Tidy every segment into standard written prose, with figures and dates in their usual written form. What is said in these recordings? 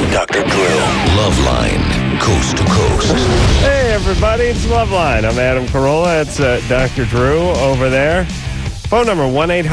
and Dr. Drew. Loveline, coast to coast. Hey, everybody, it's Loveline. I'm Adam Carolla. It's Dr. Drew over there. Phone number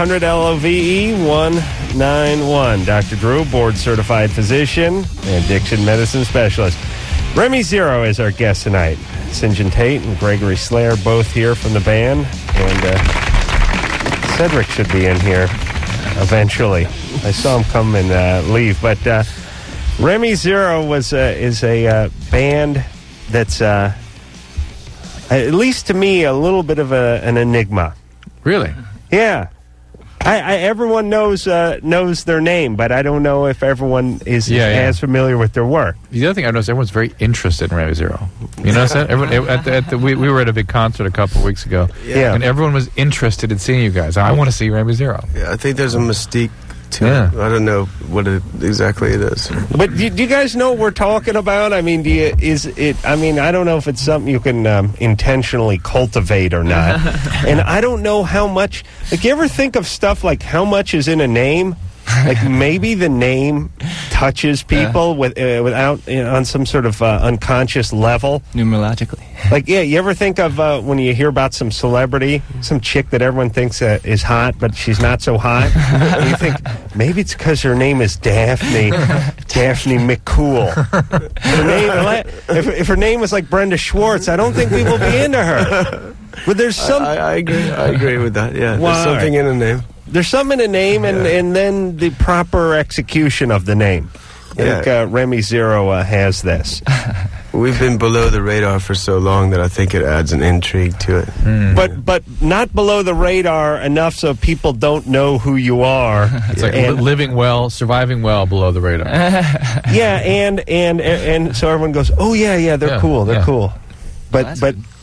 1-800-LOVE-191. Dr. Drew, board-certified physician and addiction medicine specialist. Remy Zero is our guest tonight. St. John Tate and Gregory Slayer both here from the band. And Cedric should be in here eventually. I saw him come and leave. But Remy Zero is a band that's, at least to me, a little bit of an enigma. Really? Yeah. Everyone knows their name, but I don't know if everyone is as familiar with their work. The other thing I noticed, everyone's very interested in Remy Zero. You notice that? We were at a big concert a couple of weeks ago, and everyone was interested in seeing you guys. I want to see Remy Zero. Yeah, I think there's a mystique to it. I don't know what exactly it is. But do you guys know what we're talking about? I mean, I don't know if it's something you can intentionally cultivate or not. And I don't know how much. Like, you ever think of stuff like how much is in a name? Like, maybe the name touches people without on some sort of unconscious level. Numerologically. Like, you ever think of when you hear about some celebrity, some chick that everyone thinks is hot, but she's not so hot? And you think, maybe it's because her name is Daphne McCool. If her name was like Brenda Schwartz, I don't think we will be into her. But there's some... I agree with that, yeah. There's something in a name. There's something in a name, and then the proper execution of the name. I think Remy Zero has this. We've been below the radar for so long that I think it adds an intrigue to it. But not below the radar enough so people don't know who you are. It's like living well, surviving well below the radar. Yeah, and so everyone goes, oh yeah, they're cool, they're cool. But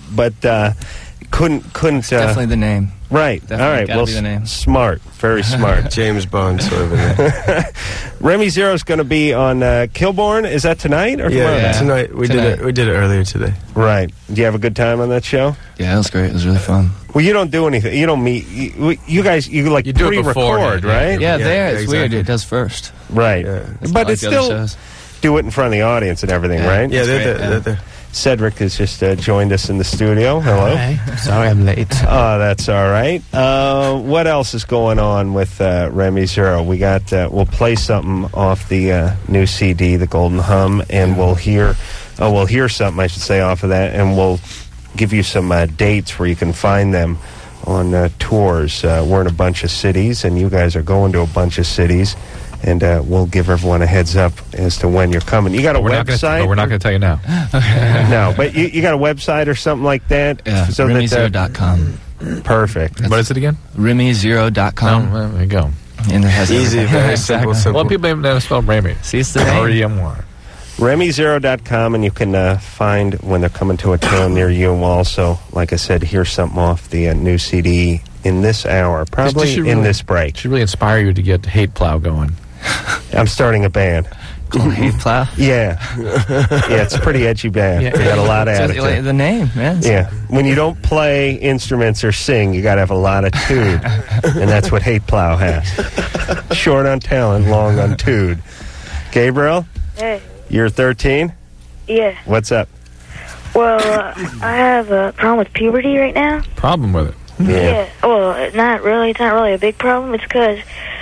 couldn't definitely the name. Right. Definitely all right. Well, the name. Smart. Very smart. James Bond sort of a name. Remy Zero's going to be on Kilborn. Is that tonight or tomorrow? Yeah, tonight. We did it earlier today. Right. Do you have a good time on that show? Yeah, it was great. It was really fun. Well, you don't do anything. You don't meet. You guys, you do pre-record, right? Yeah, it's weird. It does first. Right. Yeah. But it's still do it in front of the audience and everything, right? Yeah, they're there. Cedric has just joined us in the studio. Hello. Hi. Sorry I'm late. Oh, that's all right. What else is going on with Remy Zero? We got. We'll play something off the new CD, The Golden Hum, and we'll hear something, I should say, off of that, and we'll give you some dates where you can find them on tours. We're in a bunch of cities, and you guys are going to a bunch of cities. And we'll give everyone a heads up as to when you're coming. You got a website? We're not going to tell you now. No, but you got a website or something like that? Yeah, so RemyZero.com. Perfect. What is it again? RemyZero.com. Oh, there you go. And it has easy, very simple. Well, people even know how to spell Remy. See, it's the name. R-E-M-Y. RemyZero.com, and you can find when they're coming to a town near you. And we'll also, like I said, hear something off the new CD in this hour, probably in this break. Should really inspire you to get Hate Plow going. I'm starting a band. Called Hate Plow? Yeah, it's a pretty edgy band. Yeah. They got a lot of attitude. Like the name, man. Yeah, when you don't play instruments or sing, you got to have a lot of tude, and that's what Hate Plow has. Short on talent, long on tude. Gabriel? Hey. You're 13? Yeah. What's up? Well, I have a problem with puberty right now. Problem with it? Yeah. Well, not really. It's not really a big problem. It's because...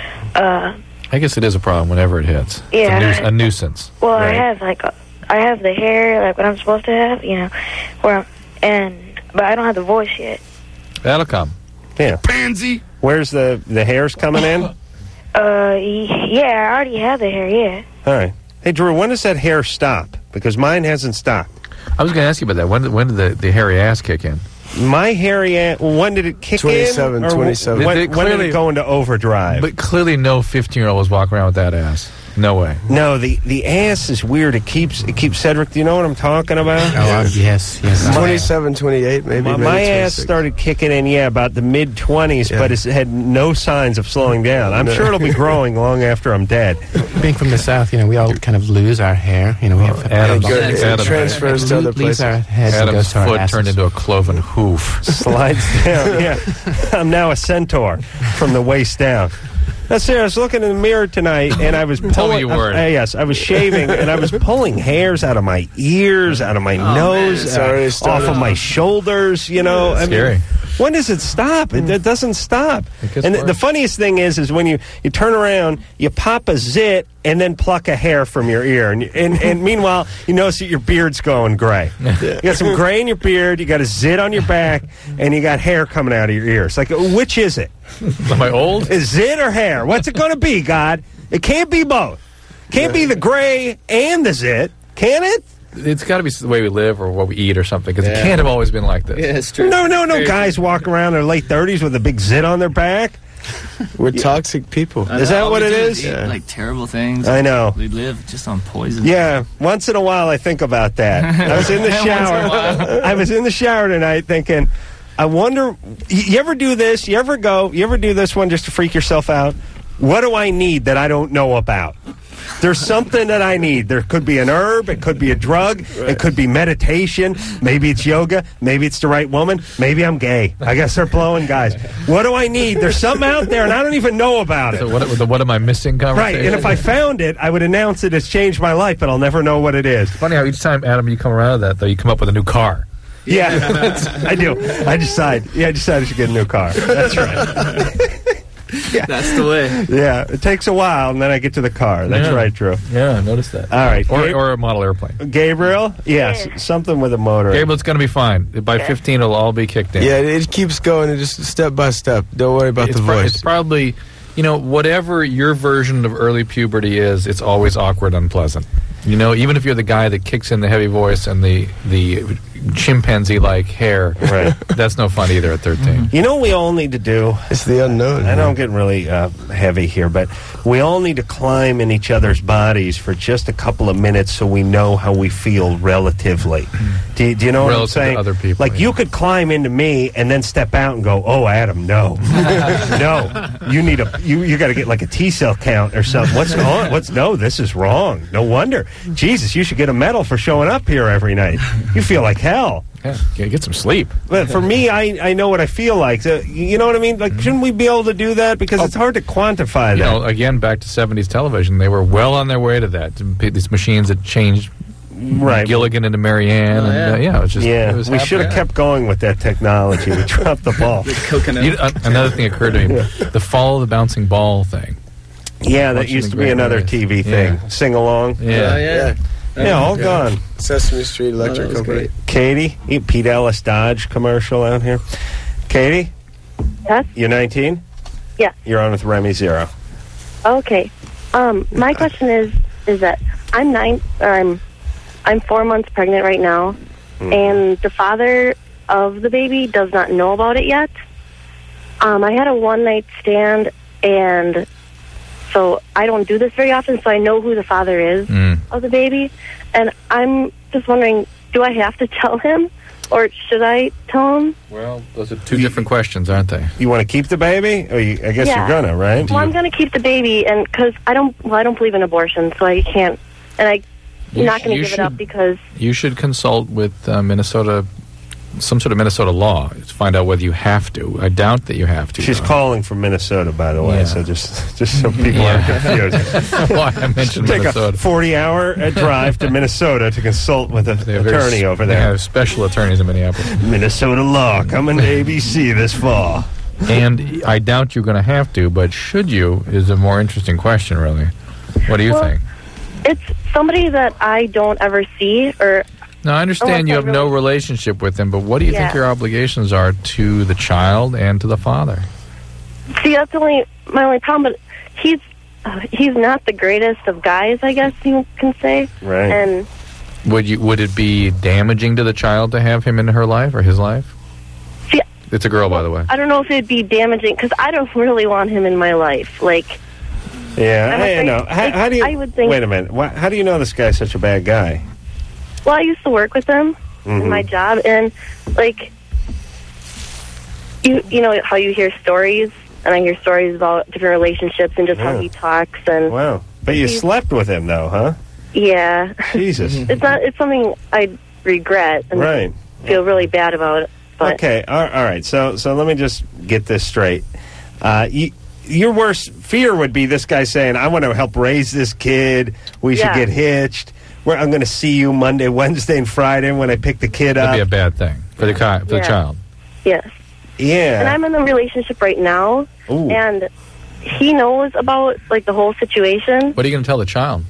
I guess it is a problem whenever it hits. Yeah. It's a nuisance. Well, Right. I have the hair, like what I'm supposed to have, but I don't have the voice yet. That'll come. Yeah. Pansy! Where's the hairs coming in? Yeah, I already have the hair, yeah. All right. Hey, Drew, when does that hair stop? Because mine hasn't stopped. I was going to ask you about that. When did the hairy ass kick in? My hairy ass, when did it kick 27, in? 27. When did it go into overdrive? But clearly no 15-year-old was walking around with that ass. No way. No, the ass is weird. It keeps Cedric, do you know what I'm talking about? Yes. 27, 28, maybe. My ass started kicking in, about the mid-20s, but it had no signs of slowing down. I'm sure it'll be growing long after I'm dead. Being from the South, we all kind of lose our hair. We have It transfers to other leaves places. our heads and Adam's goes to our foot asses. turned into a cloven hoof. Slides down, I'm now a centaur from the waist down. That's it. I was looking in the mirror tonight, and I was pulling. Tell me you weren't. Yes, I was shaving, and I was pulling hairs out of my ears, out of my nose, it's already off started. of my shoulders. You know, I Scary. mean, when does it stop? It doesn't stop. gets And worse. the funniest thing is when you turn around, you pop a zit, and then pluck a hair from your ear, and meanwhile you notice that your beard's going gray. You got some gray in your beard, you got a zit on your back, and you got hair coming out of your ears. Like, which is it? Am I old? Is zit or hair? What's it going to be, God? It can't be both. Can't be the gray and the zit, can it? It's got to be the way we live or what we eat or something, because it can't have always been like this. Yeah, it's true. No guys walk around in their late 30s with a big zit on their back. We're toxic people. Is that All what we it do is? eat, like terrible things. I know. We live just on poison. Yeah, once in a while I think about that. I was in the shower. I was in the shower tonight thinking, I wonder, you ever do this? You ever do this one just to freak yourself out? What do I need that I don't know about? There's something that I need. There could be an herb. It could be a drug. It could be meditation. Maybe it's yoga. Maybe it's the right woman. Maybe I'm gay. I guess they're blowing guys. What do I need? There's something out there, and I don't even know about it. So what am I missing conversation? Right, and if I found it, I would announce it. It's changed my life, but I'll never know what it is. Funny how each time, Adam, you come around to that, though, you come up with a new car. Yeah, I do. I decide I should get a new car. That's right. That's the way. Yeah, it takes a while, and then I get to the car. That's Yeah. right, Drew. Yeah, I noticed that. All right. Or a model airplane. Gabriel? Yes, something with a motor. Gabriel, it's going to be fine. By 15, it'll all be kicked in. Yeah, it keeps going, and just step by step. Don't worry about It's the pro- voice. It's probably, whatever your version of early puberty is, it's always awkward, unpleasant. Even if you're the guy that kicks in the heavy voice and the chimpanzee-like hair, Right. that's no fun either at 13. You know what we all need to do? It's the unknown. I know I'm getting really heavy here, but we all need to climb in each other's bodies for just a couple of minutes so we know how we feel relatively. Do you know what I'm Relative to saying? other people, Like, yeah. you could climb into me and then step out and go, "Oh, Adam, no. No. You need you got to get like a T-cell count or something. What's on? No, this is wrong. No wonder. Jesus, you should get a medal for showing up here every night. You feel like hell." Yeah, get some sleep. But for me, I know what I feel like. So, you know what I mean? Like, shouldn't we be able to do that? Because it's hard to quantify that. Again, back to 70s television, they were well on their way to that. These machines that changed Right. Gilligan into Marianne. It was just Yeah, it was we should have happening. kept going with that technology. We dropped the ball. Coconut. Another thing occurred to me: the follow the bouncing ball thing. Yeah, that Watching used the to be Great another Race. TV thing. Yeah. Sing along. Yeah, Yeah, all gone. Sesame Street Electric was Company. great. Katie, Pete Ellis Dodge commercial out here. Katie, Yes? you're 19? Yeah. You're on with Remy Zero. Okay. My question is that I'm 4 months pregnant right now, and the father of the baby does not know about it yet. I had a one-night stand, and so I don't do this very often, so I know who the father is of the baby. And I'm just wondering, do I have to tell him, or should I tell him? Well, those are two different questions, aren't they? You want to keep the baby? Or I guess Yeah. you're gonna, right? Well, I'm going to keep the baby, and because I don't believe in abortion, so I can't, and I'm not going to give it up because. You should consult with Minnesota, some sort of Minnesota law to find out whether you have to. I doubt that you have to. She's though. calling from Minnesota, by the way, Yeah. so just so people aren't confused. Why I mentioned Take Minnesota. a 40-hour drive to Minnesota to consult with an They have very attorney over They there. have special attorneys in Minneapolis. Minnesota law coming to ABC this fall. And I doubt you're going to have to, but should you is a more interesting question, really. What do you Well, think? It's somebody that I don't ever see, or Now, I understand you Unless I have no really- relationship with him, but what do you think Yeah. your obligations are to the child and to the father? see, that's my only problem. But he's not the greatest of guys, I guess you can say. Right. And Would it be damaging to the child to have him in her life or his life? see, It's a girl, by the way. I don't know if it'd be damaging because I don't really want him in my life. Like, Yeah, I'm I afraid- know. How do you? I would think- Wait a minute. How do you know this guy's such a bad guy? well, I used to work with him in my job, and like, you know how you hear stories, and I hear stories about different relationships and just how Yeah. he talks, and Wow. But you slept with him, though, huh? yeah, Jesus. it's something I regret and Right. feel really bad about it. But Okay. All right. So let me just get this straight. your worst fear would be this guy saying, I want to help raise this kid. We should get hitched. I'm going to see you Monday, Wednesday, and Friday when I pick the kid up. That'd be a bad thing for the child. Yes. Yeah. And I'm in a relationship right now, and he knows about, like, the whole situation. What are you going to tell the child?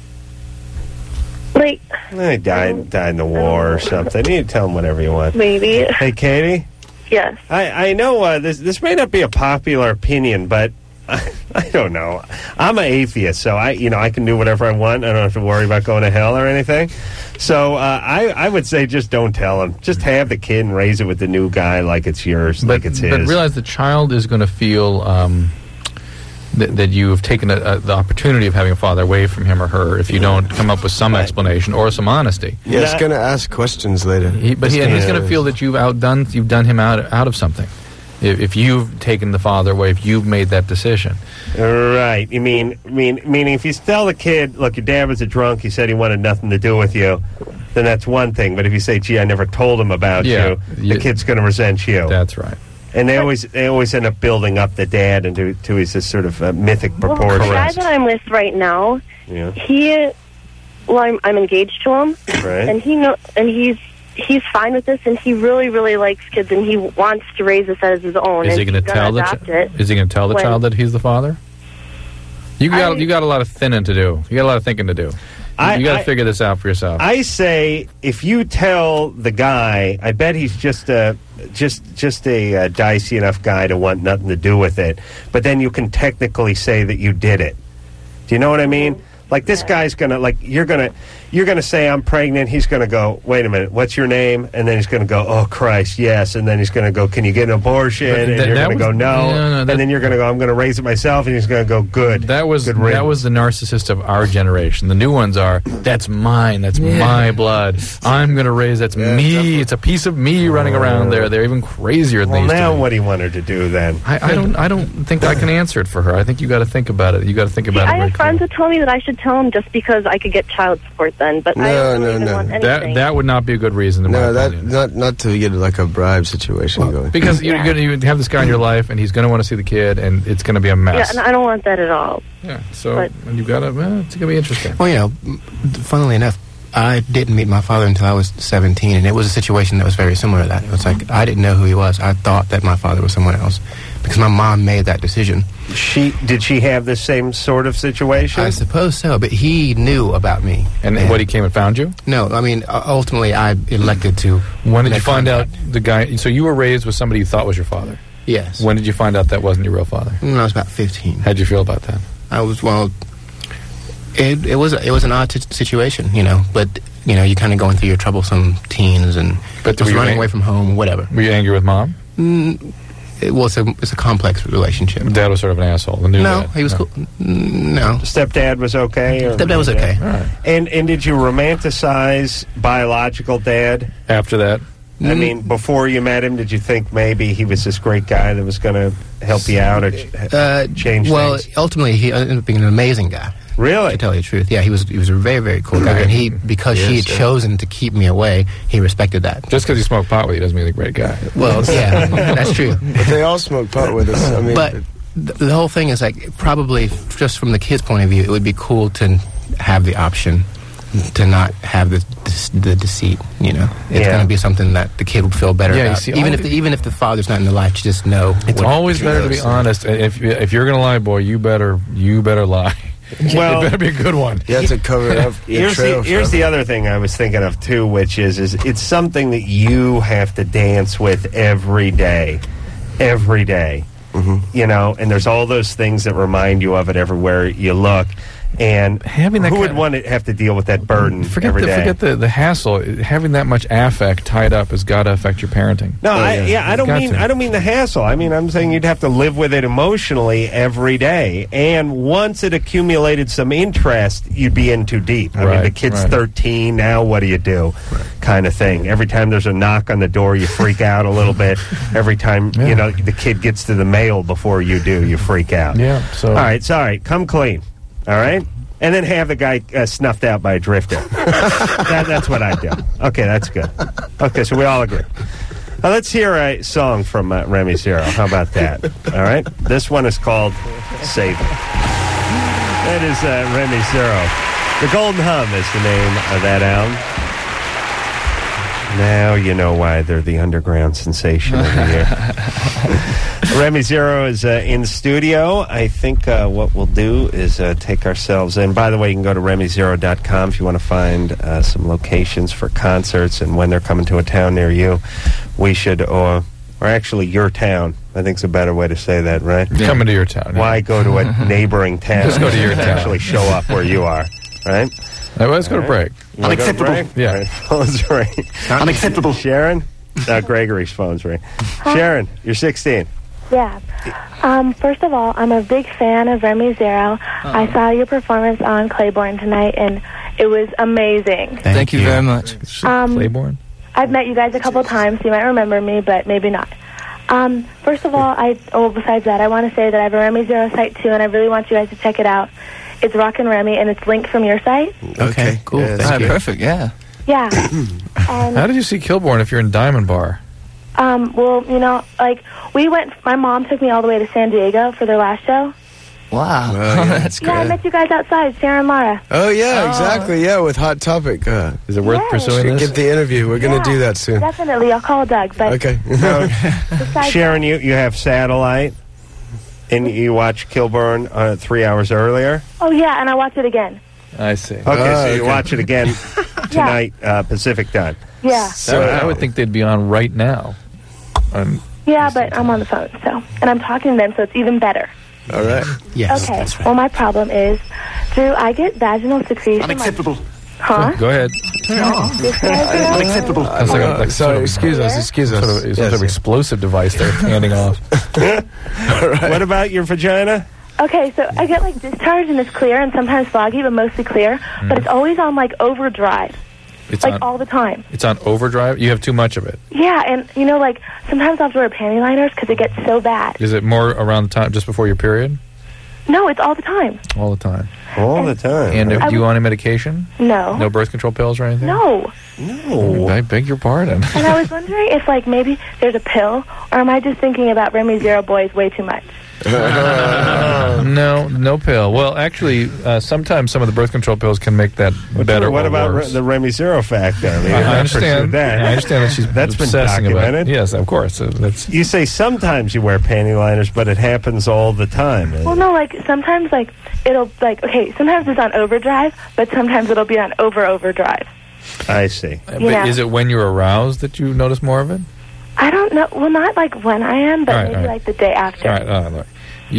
Like, He died in the war or something. You tell him whatever you want. maybe. Hey, Katie? Yes. I know this may not be a popular opinion, but I don't know. I'm an atheist, so I can do whatever I want. I don't have to worry about going to hell or anything. So I would say just don't tell him. Just have the kid and raise it with the new guy like it's yours, like it's his. But realize the child is going to feel that you have taken the opportunity of having a father away from him or her if you don't come up with some explanation or some honesty. Yeah, he's going to ask questions later. He's going to feel that you've done him out of something. If you've taken the father away, if you've made that decision. Right. You meaning if you tell the kid, look, your dad was a drunk, he said he wanted nothing to do with you, then that's one thing. But if you say, gee, I never told him about you, the kid's going to resent you. That's right. And they always end up building up the dad into his sort of mythic proportions. The guy that I'm with right now, I'm engaged to him, right. and he's fine with this, and he really, really likes kids, and he wants to raise this as his own. Is he going to tell the child that he's the father? You got a lot of thinning to do. You got a lot of thinking to do. You got to figure this out for yourself. I say if you tell the guy, I bet he's just a dicey enough guy to want nothing to do with it. But then you can technically say that you did it. Do you know what I mean? Like this guy's gonna you're gonna say I'm pregnant. He's gonna go, wait a minute, what's your name? And then he's gonna go, oh Christ, yes. And then he's gonna go, can you get an abortion? And you're gonna go, no. And then you're gonna go, I'm gonna raise it myself. And he's gonna go, good. That was the narcissist of our generation. The new ones are, that's mine. That's my blood. I'm gonna raise. That's me. Definitely. It's a piece of me running around there. They're even crazier than they used to be. Now what do you want her to do then? I don't think I can answer it for her. I think you got to think about it. You got to think about it. I have friends that tell me that I should tell him just because I could get child support then, but I don't even want anything. That would not be a good reason. Not to get like a bribe situation going. Because you're going to have this guy in your life, and he's going to want to see the kid, and it's going to be a mess. Yeah, and I don't want that at all. Yeah, so you got to. It's going to be interesting. Well, funnily enough, I didn't meet my father until I was 17, and it was a situation that was very similar to that. It was like I didn't know who he was. I thought that my father was someone else because my mom made that decision. Did she have the same sort of situation? I suppose so, but he knew about me. And what, he came and found you? No, I mean, ultimately I elected to. When did you find out the guy? So you were raised with somebody you thought was your father? Yes. When did you find out that wasn't your real father? When I was about 15. How'd you feel about that? It was an odd situation, but you're kind of going through your troublesome teens and running away from home, whatever. Were you angry with mom? It's a complex relationship. Dad was sort of an asshole. He was cool. No. Stepdad was okay? Stepdad was okay. All right. And did you romanticize biological dad? After that? I mean, before you met him, did you think maybe he was this great guy that was going to help you out or change things? Ultimately, he ended up being an amazing guy. Really? To tell you the truth, yeah, he was a very, very cool guy, and because he had chosen to keep me away, he respected that. Just because he smoked pot with you doesn't mean he's a great guy. Well, yeah, that's true. But they all smoke pot with us. I mean, but the whole thing is probably just from the kid's point of view, it would be cool to have the option to not have the deceit. It's going to be something that the kid would feel better about. Even if the father's not in the life, to just know. It's always better to be honest. If you're going to lie, boy, you better lie. Well, it better be a good one. You have to cover it up. Here's the other thing I was thinking of too, which is it's something that you have to dance with every day. Mm-hmm. And there's all those things that remind you of it everywhere you look. And who would want to have to deal with that burden every day? Forget the hassle. Having that much affect tied up has got to affect your parenting. No, I don't mean the hassle. I mean, I'm saying you'd have to live with it emotionally every day. And once it accumulated some interest, you'd be in too deep. I mean, the kid's 13 now. What do you do? Kind of thing. Every time there's a knock on the door, you freak out a little bit. Every time the kid gets to the mail before you do, you freak out. Yeah. So all right, sorry. Come clean. All right? And then have the guy snuffed out by a drifter. That's what I do. Okay, that's good. Okay, so we all agree. Let's hear a song from Remy Zero. How about that? All right. This one is called Save It. That is Remy Zero. The Golden Hum is the name of that album. Now you know why they're the underground sensation of the year. Remy Zero is in studio. I think what we'll do is take ourselves in. By the way, you can go to RemyZero.com if you want to find some locations for concerts and when they're coming to a town near you. We should, or actually your town. I think it's a better way to say that, right? Yeah. Coming to your town. Yeah. Why go to a neighboring town? Just go to your town. Actually show up where you are, right? Well, let's go to break. Unacceptable. Yeah. Right. Phone's ring. Unacceptable. Sharon? Gregory's phone's ring. Sharon, you're 16. Yeah. First of all, I'm a big fan of Remy Zero. I saw your performance on Claiborne tonight, and it was amazing. Thank you very much. Claiborne? I've met you guys a couple times. You might remember me, but maybe not. First of all, besides that, I want to say that I have a Remy Zero site, too, and I really want you guys to check it out. It's Rockin' Remy, and it's linked from your site. Okay, cool. Yeah, Thank you. Perfect, yeah. Yeah. How did you see Kilborn if you're in Diamond Bar? Well, we went, my mom took me all the way to San Diego for their last show. Wow. That's Yeah, I great. met you guys outside, Sarah and Lara. Oh, yeah, exactly. Yeah, with Hot Topic. Is it worth Yes. pursuing Should this? get the interview. We're going to do that soon. Definitely, I'll call Doug. But Okay. besides Sharon, you have satellite, and you watch Kilburn 3 hours earlier. oh, yeah, and I watched it again. I see. Okay, so you okay. watch it again tonight, Pacific time. Yeah. I would think they'd be on right now. Yeah, but I'm on the phone, so. And I'm talking to them, so it's even better. All right. Yes, Okay, that's right. well, my problem is, Drew, I get vaginal secretion. Unacceptable. Huh? Go ahead. This guy's Unacceptable. That's like a Sorry, excuse us. sort of, Yes, sort of explosive device they're handing off. What about your vagina? Okay, so I get, discharge, and it's clear, and sometimes foggy, but mostly clear. But it's always on, overdrive. It's All the time. It's on overdrive. You have too much of it. Yeah, and, sometimes I have to wear panty liners because it gets so bad. Is it more around the time just before your period? No, it's all the time. All the time. All the time. And I do you was- on any medication? No. No birth control pills or anything? No. No. I beg your pardon. And I was wondering if, maybe there's a pill, or am I just thinking about Remy Zero boys way too much? No pill. Well, actually, sometimes some of the birth control pills can make that better. What or about worse. the Remy Zero factor? I mean, I understand that. I understand that she's That's been obsessing about documented. it. Yes, of course. That's You say sometimes you wear panty liners, but it happens all the time. Well, no, sometimes, it'll, sometimes it's on overdrive, but sometimes it'll be on overdrive. I see. But Yeah. is it when you're aroused that you notice more of it? I don't know. Well, not, when I am, but All right, maybe, all right. the day after. All right, look.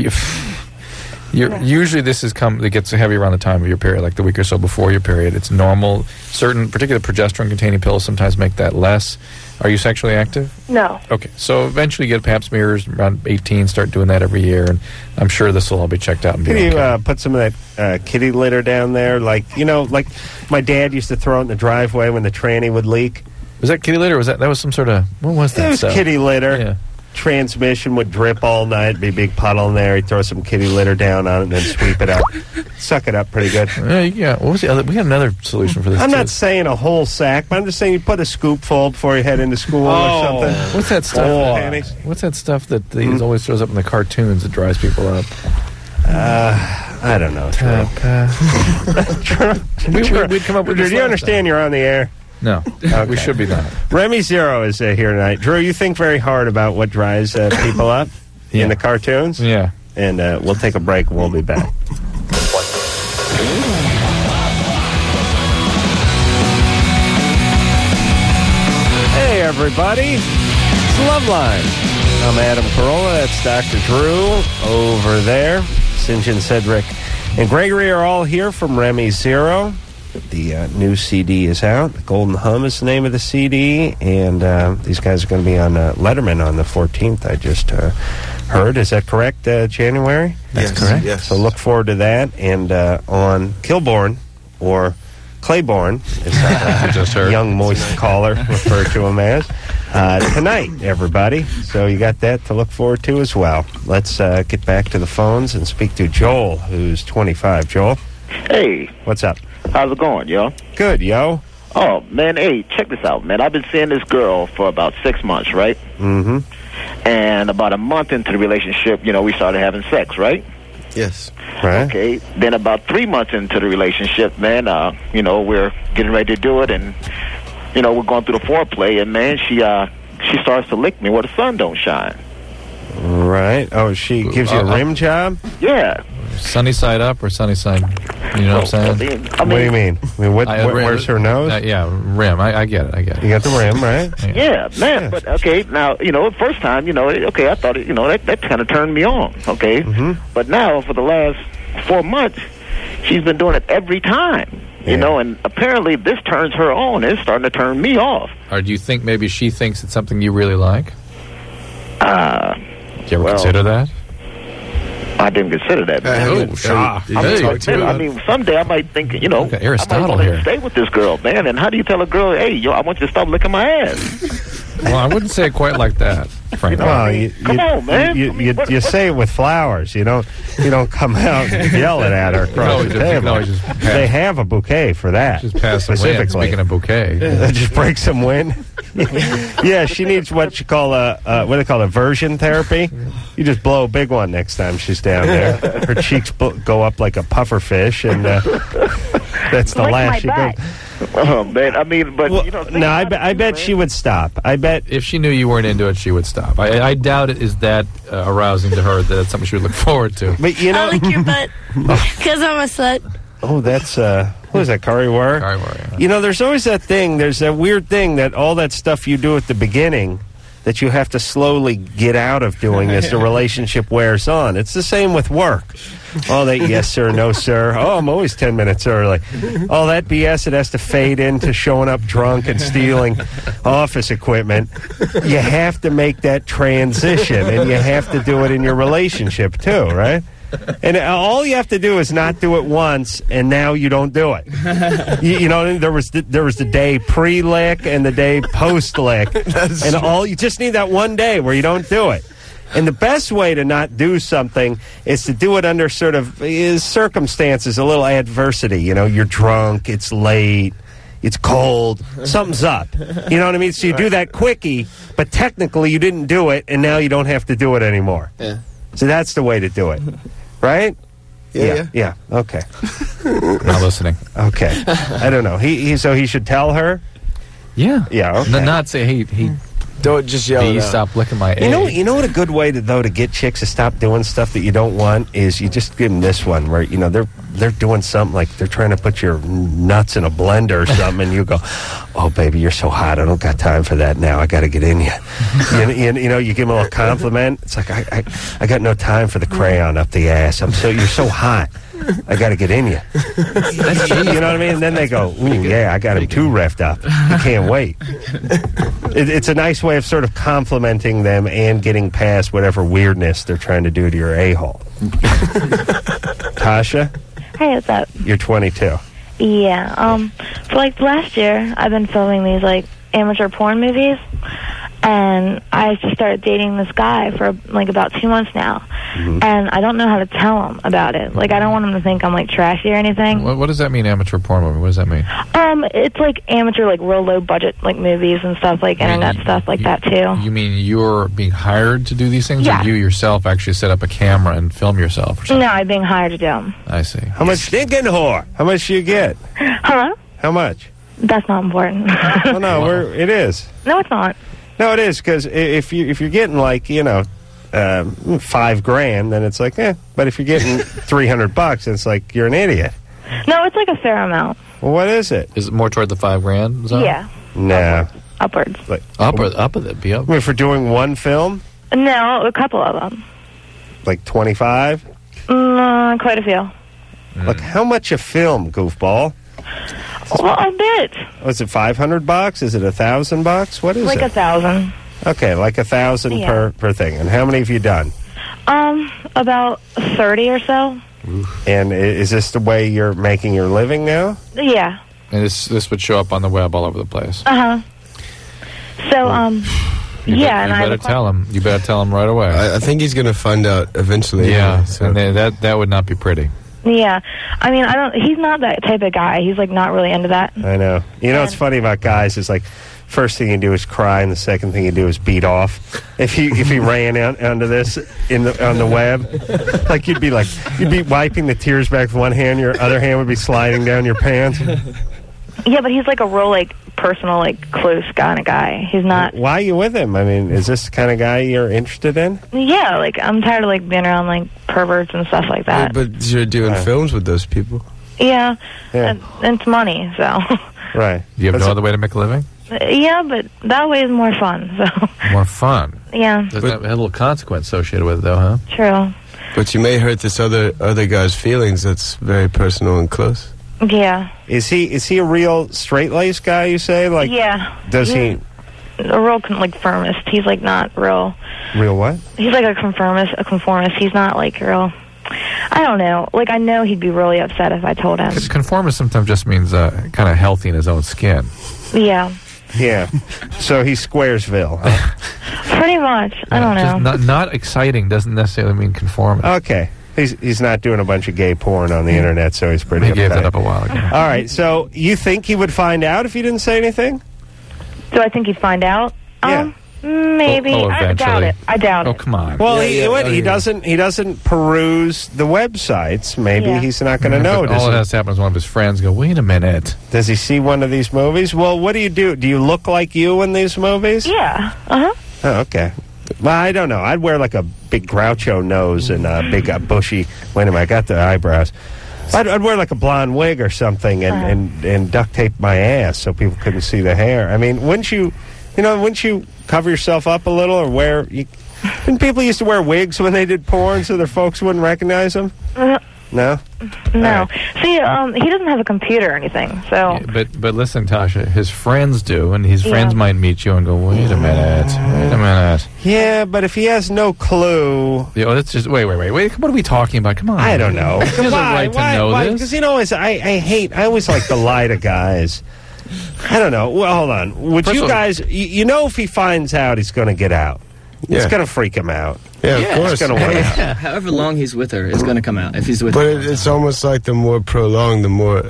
Usually this it gets heavy around the time of your period, like the week or so before your period. It's normal. Certain particular progesterone-containing pills sometimes make that less. Are you sexually active? No. Okay, so eventually you get pap smears around 18, start doing that every year, and I'm sure this will all be checked out and be Can you okay. put some of that kitty litter down there? Like my dad used to throw it in the driveway when the tranny would leak. Was that kitty litter? Or was that was some sort of, what was that It was stuff? kitty litter. Yeah. Transmission would drip all night, be a big puddle in there. He'd throw some kitty litter down on it and then sweep it up. Suck it up pretty good. Yeah, what was the other? We had another solution for this. I'm too. not saying a whole sack, but I'm just saying you put a scoop full before you head into school or something. What's that stuff? Panties. What's that stuff that he always throws up in the cartoons that dries people up? I don't know. We'd come up with Do this you last understand you're on the air? No, we should be not. Remy Zero is here tonight. Drew, you think very hard about what dries people up Yeah. in the cartoons? Yeah. And we'll take a break and we'll be back. Hey, everybody. It's Loveline. I'm Adam Carolla. That's Dr. Drew over there. St. John Cedric and Gregory are all here from Remy Zero. The new CD is out. Golden Hum is the name of the CD. And these guys are going to be on Letterman on the 14th, I just heard. Is that correct, January? That's correct. Yes. So look forward to that. And on Kilborn, or Claiborne, as Just heard. young moist caller referred to him as, tonight, everybody. So you got that to look forward to as well. Let's get back to the phones and speak to Joel, who's 25. Joel, Hey, what's up? how's it going, yo? Good, yo. Oh, man, hey, check this out, man. I've been seeing this girl for about 6 months, right? Mm-hmm. And about a month into the relationship, we started having sex, right? Yes. Right. Okay. Then about 3 months into the relationship, man, we're getting ready to do it, and, we're going through the foreplay, and, man, she starts to lick me where the sun don't shine. Right. Oh, she gives you a rim job? Yeah. Sunny side up or sunny side? You know what I'm saying? What do you mean? Where's her nose? Yeah, rim. I get it. You got the rim, right? Yeah, man. Yeah. But, okay, now, first time, I thought, that kind of turned me on, okay? Mm-hmm. But now, for the last 4 months, she's been doing it every time, and apparently this turns her on. It's starting to turn me off. Or do you think maybe she thinks it's something you really like? Do you ever consider that? I didn't consider that, man. Someday I might think, Aristotle I might here. stay with this girl, man. And how do you tell a girl, hey, I want you to stop licking my ass? Well, I wouldn't say it quite like that, frankly. Come on, man. You say it with flowers. You don't come out and yell it at her across the table. They have a bouquet for that. Just pass some wind. Speaking of bouquet, just break some wind. Yeah, she needs what you call what they call aversion therapy. You just blow a big one next time she's down there. Her cheeks go up like a puffer fish, and that's the last she goes. Oh, man, I bet she would stop. I bet if she knew you weren't into it, she would stop. I doubt it is that arousing to her that that's something she would look forward to. But I lick your butt because I'm a slut. Oh, that's who is that? Currywurst? Currywurst. Yeah. There's always that thing. There's that weird thing that all that stuff you do at the beginning that you have to slowly get out of doing as the relationship wears on. It's the same with work. All that yes sir, no sir. Oh, I'm always 10 minutes early. All that BS, it has to fade into showing up drunk and stealing office equipment. You have to make that transition, and you have to do it in your relationship too, right? And all you have to do is not do it once, and now you don't do it. There was the day pre-lick and the day post-lick, and you just need that one day where you don't do it. And the best way to not do something is to do it under sort of circumstances, a little adversity. You're drunk, it's late, it's cold, something's up. You know what I mean? So you do that quickie, but technically you didn't do it, and now you don't have to do it anymore. Yeah. So that's the way to do it, right? Yeah. Okay. Not listening. Okay. I don't know. So he should tell her. Yeah. Yeah. Okay. Not say hey. Don't just yell. Please stop licking my egg. You know what a good way to get chicks to stop doing stuff that you don't want is you just give them this one where they're doing something like they're trying to put your nuts in a blender or something, and you go, "Oh baby, you're so hot. I don't got time for that now. I got to get in you." You give them a little compliment. It's like I got no time for the crayon up the ass. You're so hot. I got to get in you. You know what I mean? And then they go, "Ooh, yeah, I got him too revved up. I can't wait." It's a nice way of sort of complimenting them and getting past whatever weirdness they're trying to do to your a-hole. Tasha? Hey, what's up? You're 22. Yeah. For last year, I've been filming these amateur porn movies, and I just started dating this guy for about 2 months now, and I don't know how to tell him about it. I don't want him to think I'm trashy or anything. What does that mean, amateur porn movie? What does that mean? It's amateur, real low budget movies and stuff, internet stuff like that too. You mean you're being hired to do these things, yeah. Or you yourself actually set up a camera and film yourself or something? No, I'm being hired to do them. I see. How much stinking whore? How much do you get? Huh? How much? That's not important. Well, no, it is. No, it's not. No, it is, because if you're getting $5,000, then it's but if you're getting $300, it's you're an idiot. No, it's a fair amount. Well, what is it? Is it more toward the $5,000 zone? Yeah. No. Upwards. Up of it, be up. I mean, for doing one film? No, a couple of them. 25? Quite a few. How much a film, goofball? Well, a bit. Was it $500? Is it $1,000? What is it? 1,000. Okay, 1,000 per thing. And how many have you done? About 30 or so. And is this the way you're making your living now? Yeah. And this would show up on the web all over the place. So, You better tell him. You better tell him right away. I think he's going to find out eventually. Yeah, and that would not be pretty. Yeah. I mean, he's not that type of guy. He's, like, not really into that. I know. You know what's funny about guys is, like, first thing you do is cry, and the second thing you do is beat off. If he ran out onto this on the web, like you'd be wiping the tears back with one hand, your other hand would be sliding down your pants. Yeah, but he's like a real, like, personal, like, close kind of guy. He's not. Why are you with him? I mean, is this the kind of guy you're interested in? Yeah, like, I'm tired of, like, being around, like, perverts and stuff like that. Yeah, but you're doing films with those people. Yeah. And it's money, so. Right. Do you have no other way to make a living? Yeah, but that way is more fun, so. More fun. Yeah. Doesn't have a little consequence associated with it, though, huh? True. But you may hurt this other guy's feelings. That's very personal and close. Yeah. Is he a real straight-laced guy, you say? Like, yeah. Does he... A real, like, conformist. He's, like, not real... Real what? He's, like, a conformist. He's not, like, real... I don't know. Like, I know he'd be really upset if I told him. Because conformist sometimes just means kind of healthy in his own skin. Yeah. Yeah. So he's Squaresville, huh? Pretty much. I don't know. Just not exciting doesn't necessarily mean conformist. Okay. He's not doing a bunch of gay porn on the internet, so he's pretty He gave uptight. that up a while ago. All right, so you think he would find out if you didn't say anything? Do I think he'd find out? Yeah. Maybe. I doubt it. I doubt it. Oh, come on. Well, he doesn't peruse the websites. Maybe he's not going to know. All that has to happen is one of his friends go, wait a minute. Does he see one of these movies? Well, what do you do? Do you look like you in these movies? Yeah. Uh-huh. Oh, okay. Well, I don't know. I'd wear like a big Groucho nose and a big bushy... Wait a minute, I got the eyebrows. I'd wear like a blonde wig or something and duct tape my ass so people couldn't see the hair. I mean, wouldn't you cover yourself up a little or wear... Didn't people used to wear wigs when they did porn so their folks wouldn't recognize them? No? No. Right. See, he doesn't have a computer or anything, so... Yeah, but listen, Tasha, his friends do, and his friends might meet you and go, wait a minute. Yeah, but if he has no clue... Yeah, let's just... Wait. What are we talking about? Come on. I don't know. He has a right to know this. Because, I always like to lie to guys. I don't know. Well, hold on. Would you guys... You know if he finds out, he's going to get out. Yeah. It's going to freak him out. Yeah, of course. It's going to work out. However long he's with her, it's going to come out. If he's with But her. it's almost like the more prolonged, the more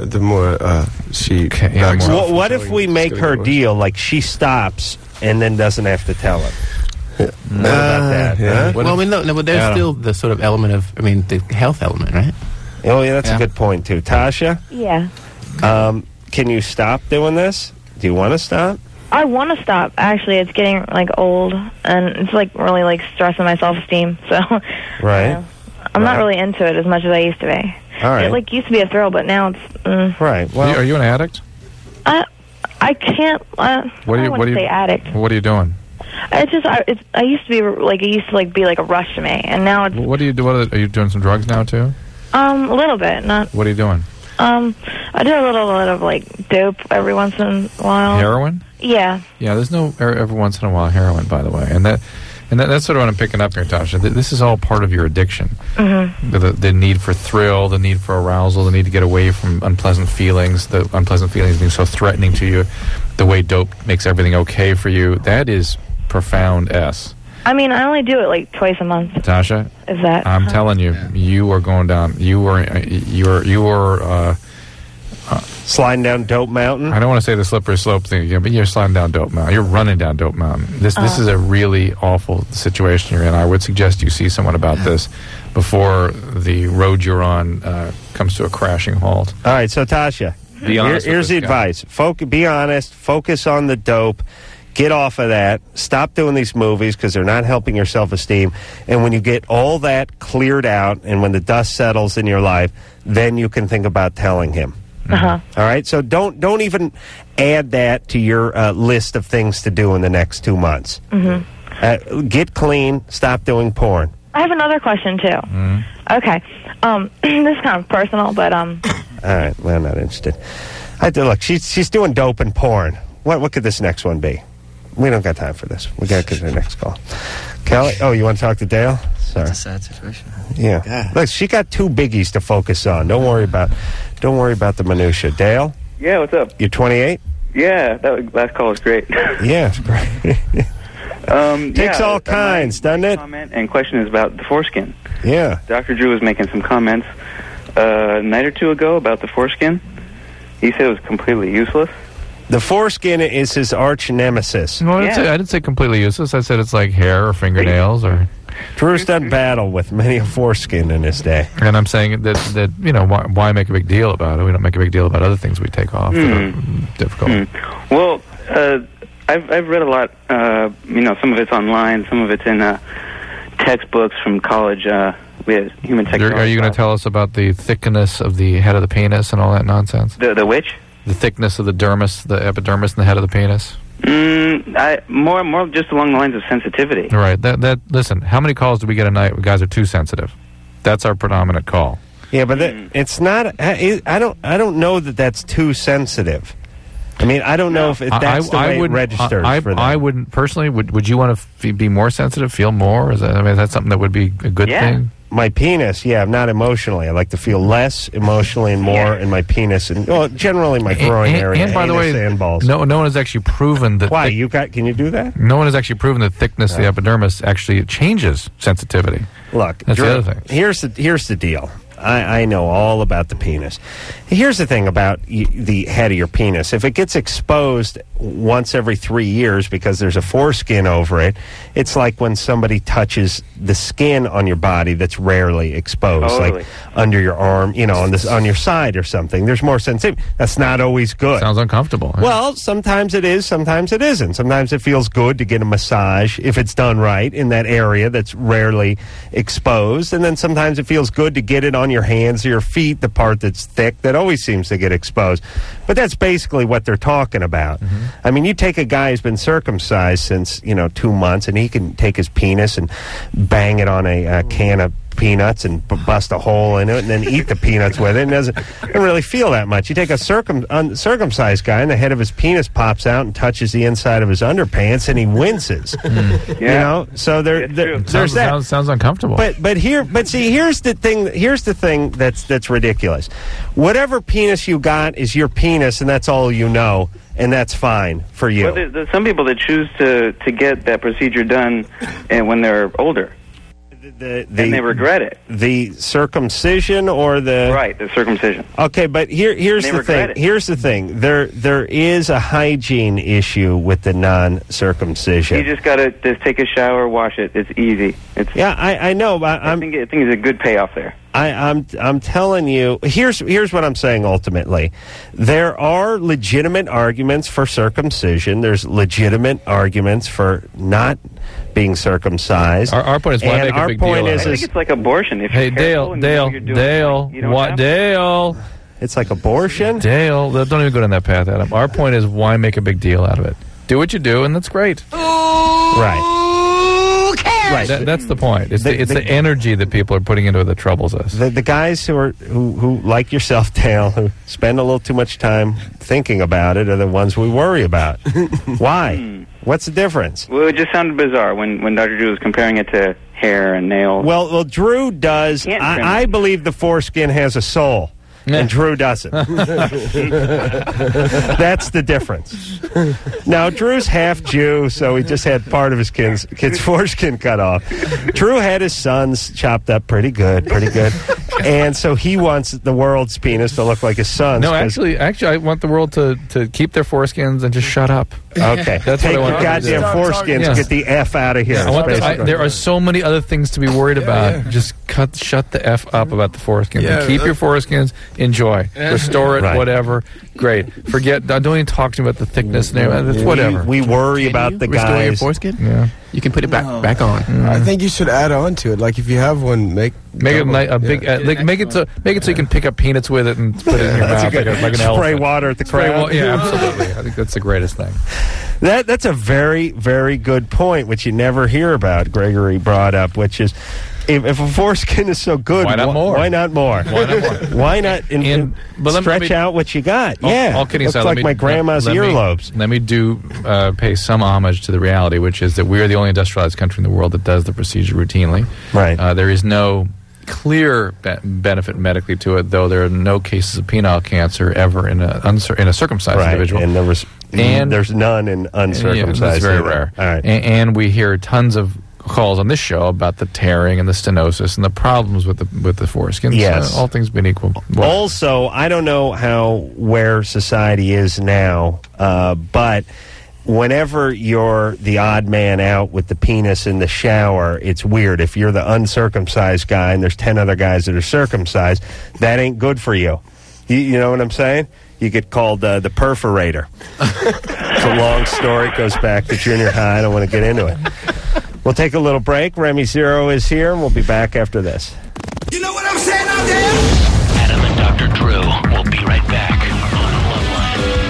she backs off. What if we make her deal like she stops and then doesn't have to tell him? What about that? Yeah. Huh? No, but there's still the sort of element of, the health element, right? Oh, yeah, that's a good point, too. Tasha? Yeah. Can you stop doing this? Do you want to stop? I want to stop. Actually, it's getting, like, old, and it's, like, really, like, stressing my self-esteem, so... Right. I'm not really into it as much as I used to be. All right. It, like, used to be a thrill, but now it's... Right. Well, Are you an addict? I can't... I don't want to say addict. What are you doing? It's just... I used to be, like... It used to, like, be, like, a rush to me, and now it's... What do you do? Are you doing some drugs now, too? A little bit, not... What are you doing? I do a little bit of, like, dope every once in a while. Heroin? Yeah. Yeah, there's no every once in a while heroin, by the way, and that's sort of what I'm picking up here, Tasha. This is all part of your addiction. Mm-hmm. The need for thrill, the need for arousal, the need to get away from unpleasant feelings, the unpleasant feelings being so threatening to you, the way dope makes everything okay for you. That is profound S. I mean, I only do it like twice a month. Tasha, is that? I'm telling you, you are going down. You are. Sliding down Dope Mountain? I don't want to say the slippery slope thing again, but you're sliding down Dope Mountain. You're running down Dope Mountain. This is a really awful situation you're in. I would suggest you see someone about this before the road you're on comes to a crashing halt. All right, so Tasha, here's the advice. Be honest. Focus on the dope. Get off of that. Stop doing these movies because they're not helping your self-esteem. And when you get all that cleared out and when the dust settles in your life, then you can think about telling him. Uh-huh. All right? So don't even add that to your list of things to do in the next 2 months. Mm-hmm. Get clean. Stop doing porn. I have another question, too. Mm-hmm. Okay. This is kind of personal, but... All right. Well, I'm not interested. Look, she's doing dope and porn. What could this next one be? We don't got time for this. We got to get to the next call. Kelly? Oh, you want to talk to Dale? Sorry. It's a sad situation. Yeah. God. Look, she got 2 biggies to focus on. Don't worry about the minutia. Dale? Yeah, what's up? You're 28? Yeah, that last call was great. Yeah, it's great. Takes all kinds, doesn't it? Comment and question is about the foreskin. Yeah. Dr. Drew was making some comments a night or two ago about the foreskin. He said it was completely useless. The foreskin is his arch nemesis. No, I didn't say completely useless. I said it's like hair or fingernails or... Drew's done battle with many a foreskin in his day. And I'm saying that you know, why make a big deal about it? We don't make a big deal about other things we take off that are difficult. Well, I've read a lot. You know, some of it's online, some of it's in textbooks from college. We have human technology. Are you going to tell us about the thickness of the head of the penis and all that nonsense? The which? The thickness of the dermis, the epidermis, and the head of the penis. More just along the lines of sensitivity. Right. Listen, how many calls do we get a night where guys are too sensitive? That's our predominant call. Yeah, but it's not. I don't know that that's too sensitive. I mean, I don't know if that's the way it registers for them. I wouldn't personally. Would you want to be more sensitive, feel more? Is that something that would be a good thing? My penis, not emotionally. I like to feel less emotionally and more in my penis, and generally my groin area. And by the way, and balls. No one has actually proven that. Why can you do that? No one has actually proven that thickness of the epidermis actually changes sensitivity. Look, that's the other thing. Here's the deal. I know all about the penis. Here's the thing about the head of your penis. If it gets exposed once every 3 years because there's a foreskin over it, it's like when somebody touches the skin on your body that's rarely exposed, like under your arm, on your side or something. There's more sensitivity. That's not always good. Sounds uncomfortable. Huh? Well, sometimes it is, sometimes it isn't. Sometimes it feels good to get a massage if it's done right in that area that's rarely exposed, and then sometimes it feels good to get it on your hands or your feet, the part that's thick that always seems to get exposed. But that's basically what they're talking about. Mm-hmm. I mean, you take a guy who's been circumcised since 2 months, and he can take his penis and bang it on a can of peanuts and bust a hole in it and then eat the peanuts with it, and doesn't really feel that much. You take a uncircumcised guy and the head of his penis pops out and touches the inside of his underpants and he winces. So there's that. Sounds uncomfortable. Here's the thing that's ridiculous. Whatever penis you got is your penis, and that's all you know, and that's fine for you. Well, there's some people that choose to get that procedure done when they're older. And they regret it. The circumcision or the circumcision. Okay, but here's the thing. Here's the thing. There is a hygiene issue with the non-circumcision. You just gotta take a shower, wash it. It's easy. I know. But I think it's a good payoff there. I'm telling you. Here's what I'm saying. Ultimately, there are legitimate arguments for circumcision. There's legitimate arguments for not being circumcised. Our point is why make a big deal. I think it's like abortion. If hey, Dale. It's like abortion? Dale, don't even go down that path, Adam. Our point is why make a big deal out of it? Do what you do, and that's great. Right. Right. That's the point. It's the energy that people are putting into it that troubles us. The guys who like yourself, Dale, who spend a little too much time thinking about it are the ones we worry about. Why? What's the difference? Well, it just sounded bizarre when Dr. Drew was comparing it to hair and nails. Well, Drew does. I believe the foreskin has a soul. And Drew doesn't. That's the difference. Now, Drew's half Jew, so he just had part of his kid's foreskin cut off. Drew had his son's chopped up pretty good. And so he wants the world's penis to look like his son's. No, actually, I want the world to keep their foreskins and just shut up. Okay. That's Take what I want. Goddamn foreskins and get the F out of here. There are so many other things to be worried about. Just shut the F up about the foreskins. Keep your foreskins. Enjoy. Restore it, whatever. Great. Forget. Don't even talk to me about the thickness and everything. Whatever. We worry about the guys. Restore your foreskin? Yeah. You can put it back on. I think you should add on to it. Like if you have one, make it a big. Make it so you can pick up peanuts with it and put it in your mouth like an spray elephant. Water at the crowd. Yeah, absolutely. I think that's the greatest thing. That's a very, very good point, which you never hear about. Gregory brought up, which is. If a foreskin is so good, why not more? Why not more? Why not stretch out what you got? All kidding aside, looks like my grandma's earlobes. Let me pay some homage to the reality, which is that we are the only industrialized country in the world that does the procedure routinely. Right. There is no clear benefit medically to it, though there are no cases of penile cancer ever in a circumcised individual. And there's none in uncircumcised. That's very rare. All right. And we hear tons of calls on this show about the tearing and the stenosis and the problems with the foreskin. Yes. All things being equal. Also, I don't know where society is now, but whenever you're the odd man out with the penis in the shower, it's weird. If you're the uncircumcised guy and there's 10 other guys that are circumcised, that ain't good for you. You know what I'm saying? You get called the perforator. It's a long story. It goes back to junior high. I don't want to get into it. We'll take a little break. Remy Zero is here, and we'll be back after this. You know what I'm saying out there? Adam and Dr. Drew will be right back on Loveline.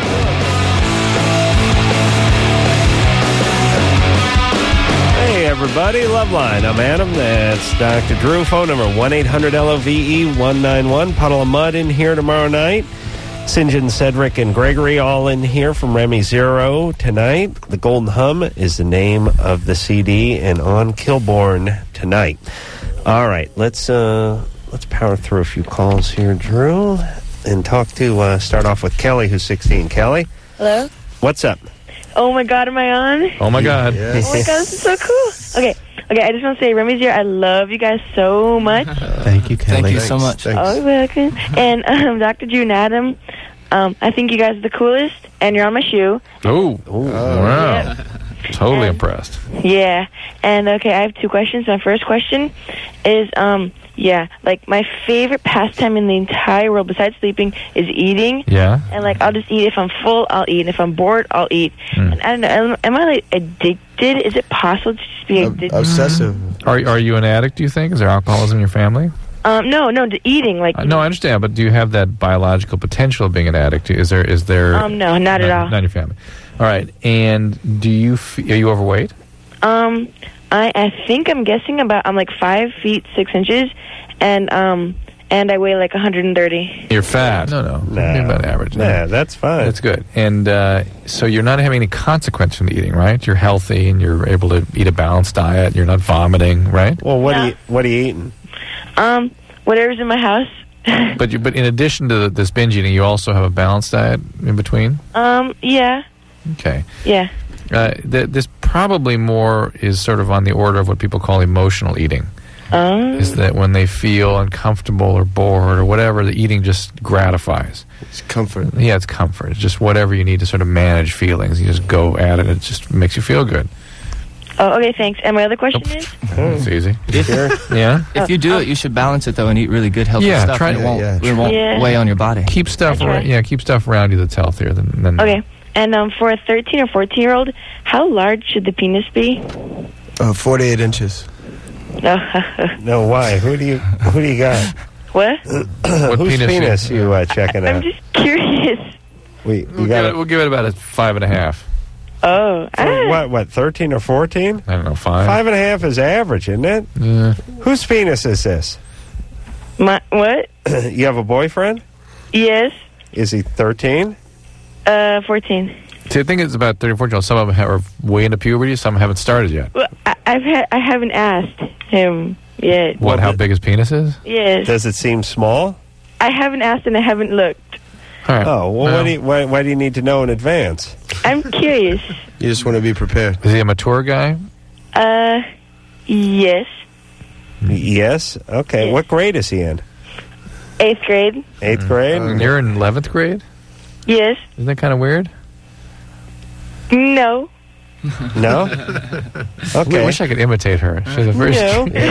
Hey, everybody. Loveline. I'm Adam. That's Dr. Drew. Phone number 1-800-LOVE-191. Puddle of Mud in here tomorrow night. St. John, Cedric, and Gregory all in here from Remy Zero tonight. The Golden Hum is the name of the CD, and on Kilborn tonight. All right, let's power through a few calls here, Drew, and start off with Kelly, who's 16. Kelly? Hello? What's up? Oh, my God, am I on? Oh, my God. Yes. Oh, my God, this is so cool. Okay, I just want to say, Remy Zero, I love you guys so much. Thank you, Kelly. Thank you so much. Oh, you're welcome. And Dr. Drew and Adam, I think you guys are the coolest, and you're on my shoe. Oh, wow. Yep. Totally impressed. Yeah. And, okay, I have two questions. My first question is, my favorite pastime in the entire world besides sleeping is eating. Yeah. And, I'll just eat. If I'm full, I'll eat. And if I'm bored, I'll eat. And I don't know, am I, addicted? Is it possible to just be addicted? Obsessive. Are you an addict, do you think? Is there alcoholism in your family? No, to eating. No, I understand, but do you have that biological potential of being an addict? Is there? No, not at all. Not in your family. All right. And are you overweight? I think I'm guessing I'm 5 feet 6 inches, and I weigh 130. You're fat. No. You're about average. Nah, that's fine. That's good. And so you're not having any consequence from the eating, right? You're healthy and you're able to eat a balanced diet. You're not vomiting, right? Well, what are you eating? Whatever's in my house. But in addition to this binge eating, you also have a balanced diet in between? Yeah. Okay. Yeah. This probably more is sort of on the order of what people call emotional eating. Is that when they feel uncomfortable or bored or whatever, the eating just gratifies. It's comfort. Yeah, it's comfort. It's just whatever you need to sort of manage feelings. You just go at it. It just makes you feel good. Oh, okay, thanks. And my other question is? It's easy. Yeah. If you do it, you should balance it though and eat really good, healthy stuff. Try and it won't weigh on your body. Keep stuff around you that's healthier than. Okay. And for a 13 or 14-year-old, how large should the penis be? 48 inches. No, why? Who do you got? What? Whose penis you checking out? I'm just curious. We'll give it about a 5.5. Oh. What, 13 or 14? I don't know, 5. 5.5 is average, isn't it? Yeah. Whose penis is this? What? You have a boyfriend? Yes. Is he 13? 14. See, I think it's about 30 or 14. Some of them are way into puberty. Some haven't started yet. Well, I haven't asked him yet. What? How big his penis is? Yes. Does it seem small? I haven't asked and I haven't looked. All right. Oh, well, why do you need to know in advance? I'm curious. You just want to be prepared. Is he a mature guy? Yes. Yes? Okay. Yes. What grade is he in? 8th grade. 8th grade? You're in 11th grade? Yes. Isn't that kind of weird? No. No? Okay. I wish I could imitate her. She's a very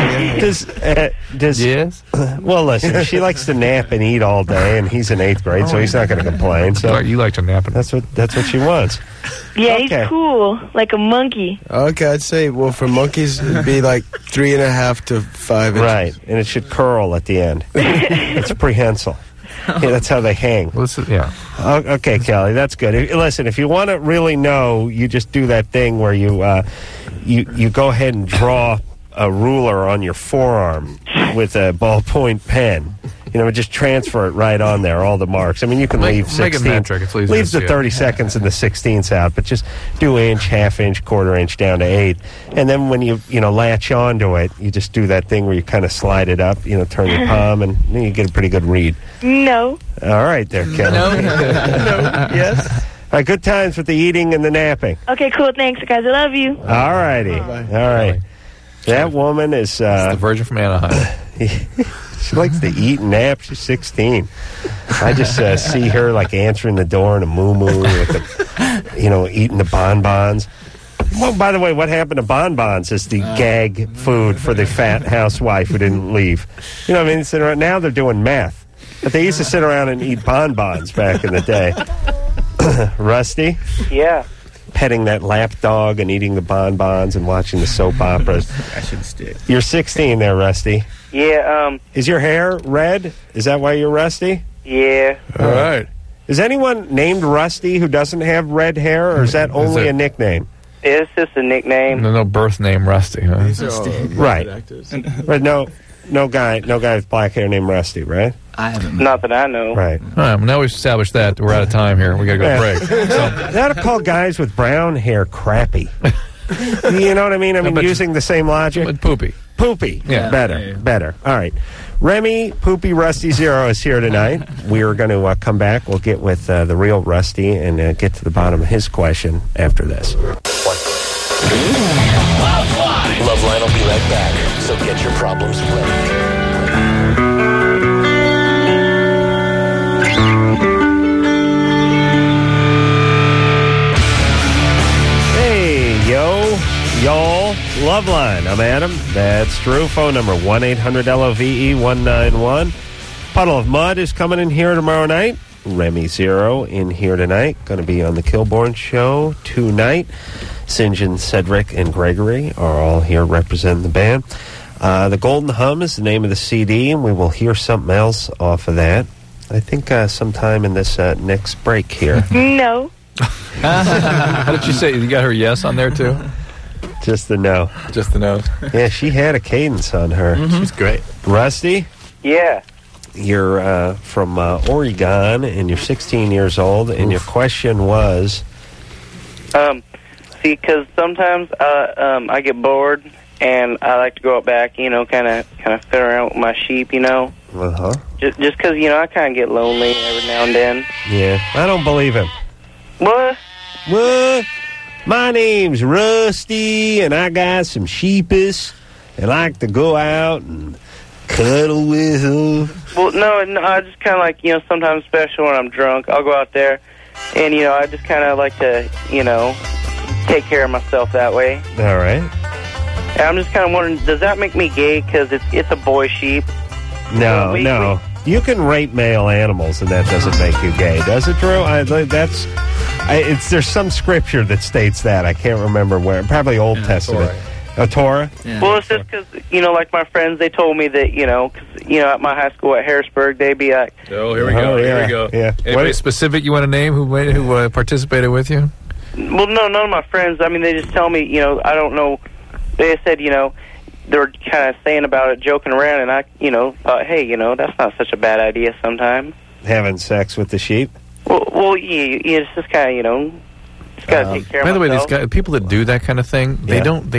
Does yes? Well, listen, she likes to nap and eat all day, and he's in 8th grade, so he's not going to complain. So you like to nap. That's what she wants. Yeah, he's cool, like a monkey. Okay, I'd say, for monkeys, it'd be 3.5 to 5 inches. Right, and it should curl at the end. It's prehensile. Yeah, that's how they hang. Okay, Kelly, that's good. Listen, if you want to really know, you just do that thing where you go ahead and draw a ruler on your forearm with a ballpoint pen. Just transfer it right on there, all the marks. I mean, you can leave 16. Leaves the 30 seconds and the 16ths out, but just do inch, half inch, quarter inch down to 8. And then when you latch onto it, you just do that thing where you kind of slide it up, turn your palm, and you get a pretty good read. No. All right there, Kelly. No. Yes? All right, good times with the eating and the napping. Okay, cool. Thanks, guys. I love you. All righty. All right. That woman is the Virgin from Anaheim. She likes to eat and nap. She's 16. I just see her like answering the door in a moo-moo with the, eating the bonbons. Well, by the way, what happened to bonbons is the gag food for the fat housewife who didn't leave. You know what I mean? Sit around, now they're doing meth. But they used to sit around and eat bonbons back in the day. Rusty? Yeah. Petting that lap dog and eating the bonbons and watching the soap operas. I should stick. You're 16 there, Rusty. Yeah, Is your hair red? Is that why you're Rusty? Yeah. All right. Is anyone named Rusty who doesn't have red hair, or is that only a nickname? It's just a nickname. No birth name Rusty, huh? Right. Right. No guy with black hair named Rusty, right? I haven't. Not that I know. Right. All right, well, now we've established that. We're out of time here. We got to go to break. They ought to call guys with brown hair crappy. You know what I mean? I mean, using the same logic. But poopy. Poopy. Yeah. Better. All right. Remy, Poopy Rusty Zero is here tonight. We are going to come back. We'll get with the real Rusty and get to the bottom of his question after this. Loveline will be right back, so get your problems ready. Y'all, Loveline. I'm Adam. That's Drew. Phone number 1-800-LOVE-191. Puddle of Mud is coming in here tomorrow night. Remy Zero in here tonight. Going to be on the Kilborn Show tonight. St. John, Cedric, and Gregory are all here representing the band. The Golden Hum is the name of the CD, and we will hear something else off of that. I think sometime in this next break here. No. How did you say? You got her yes on there, too? Just the no. Just the no. Yeah, she had a cadence on her. Mm-hmm. She's great. Rusty? Yeah. You're from Oregon, and you're 16 years old, and your question was? See, because sometimes I get bored, and I like to go out back, kind of fit around with my sheep, Uh-huh. Just because, I kind of get lonely every now and then. Yeah, I don't believe him. What? My name's Rusty, and I got some sheepis, and I like to go out and cuddle with them. Well, no, I just kind of like, sometimes special when I'm drunk. I'll go out there, and, I just kind of like to, take care of myself that way. All right. And I'm just kind of wondering, does that make me gay? Because it's a boy sheep. No. You can rape male animals, and that doesn't make you gay, does it, Drew? There's some scripture that states that. I can't remember where. Probably Old Testament. Torah? Yeah. Well, it's just because, like my friends, they told me that, at my high school at Harrisburg, they'd be like... Oh, here we go. Here we go. Yeah. Anybody specific you want to name who participated with you? Well, no, none of my friends. I mean, they just tell me, I don't know. They said, they were kind of saying about it, joking around, and I, thought, hey, that's not such a bad idea sometime. Having sex with the sheep? Well, yeah, it's just kind of, just got to take care of myself. By the way, these guys, people that do that kind of thing, they don't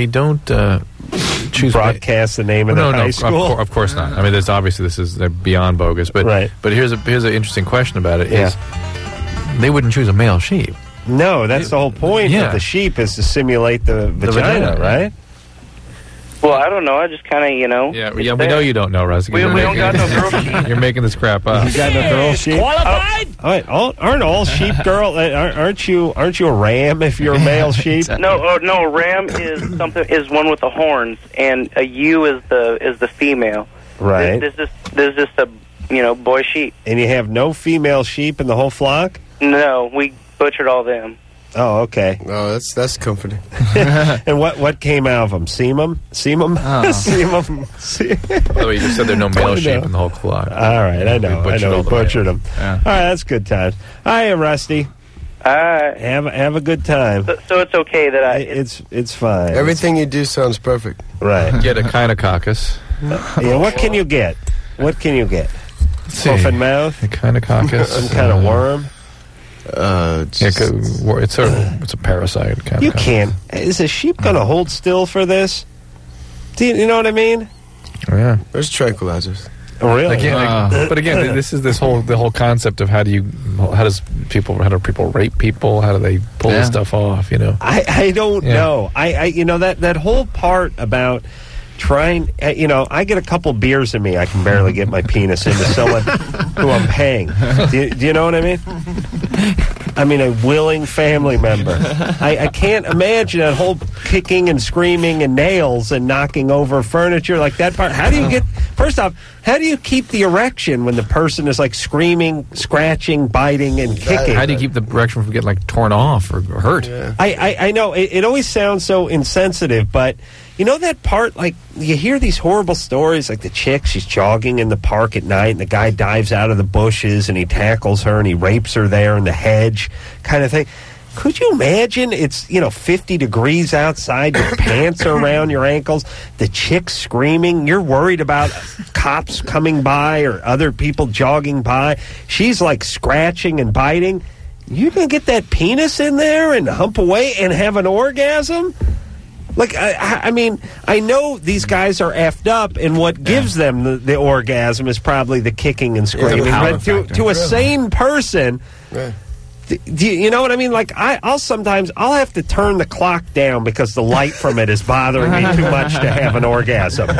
choose broadcast the name of the high school. Of course not. I mean, they're beyond bogus. But but here's an interesting question about it. Is they wouldn't choose a male sheep? No, that's the whole point of the sheep is to simulate the vagina, right? Well, I don't know. I just kind of, Yeah, we know you don't know, Russ. We don't got no girl sheep. You're making this crap up. You got no girl sheep? Qualified? Aren't all sheep girl? Aren't you a ram if you're a male sheep? No, a ram is one with the horns, and a ewe is the female. Right. There's just a boy sheep. And you have no female sheep in the whole flock? No, we butchered all them. Oh, okay. Oh, that's comforting. And what came out of them? Semen? Oh. Semen? By the way, you just said there are no male sheep in the whole flock. All right, I know. We butchered them. Yeah. All right, that's good times. Hi, Rusty. Have a good time. So it's okay that It's fine. Everything you do sounds perfect. Right. Get a kind of caucus. What can you get? Hoof and mouth? A kind of caucus. Some kind of worm? It's a parasite kind You of. can't. Is a sheep going to hold still for this? Do you know what I mean? Yeah. There's tranquilizers. Oh, really? But again, this is the whole concept of how do people rape people? How do they pull this stuff off? I don't know. I that whole part about trying, I get a couple beers in me, I can barely get my penis into someone who I'm paying. Do you know what I mean? I mean, a willing family member. I can't imagine that whole kicking and screaming and nails and knocking over furniture, like that part. How do you first off, how do you keep the erection when the person is like screaming, scratching, biting, and kicking? How do you keep the erection from getting like torn off or hurt? Yeah. I know, it always sounds so insensitive, but you know that part, like, you hear these horrible stories, like the chick, she's jogging in the park at night, and the guy dives out of the bushes, and he tackles her, and he rapes her there in the hedge, kind of thing. Could you imagine it's, 50 degrees outside, your pants are around your ankles, the chick's screaming, you're worried about cops coming by or other people jogging by, she's, like, scratching and biting. You can get that penis in there and hump away and have an orgasm? Like, I mean, I know these guys are effed up, and what gives them the orgasm is probably the kicking and screaming. But to a sane person, do you know what I mean? Like, I'll have to turn the clock down because the light from it is bothering me too much to have an orgasm.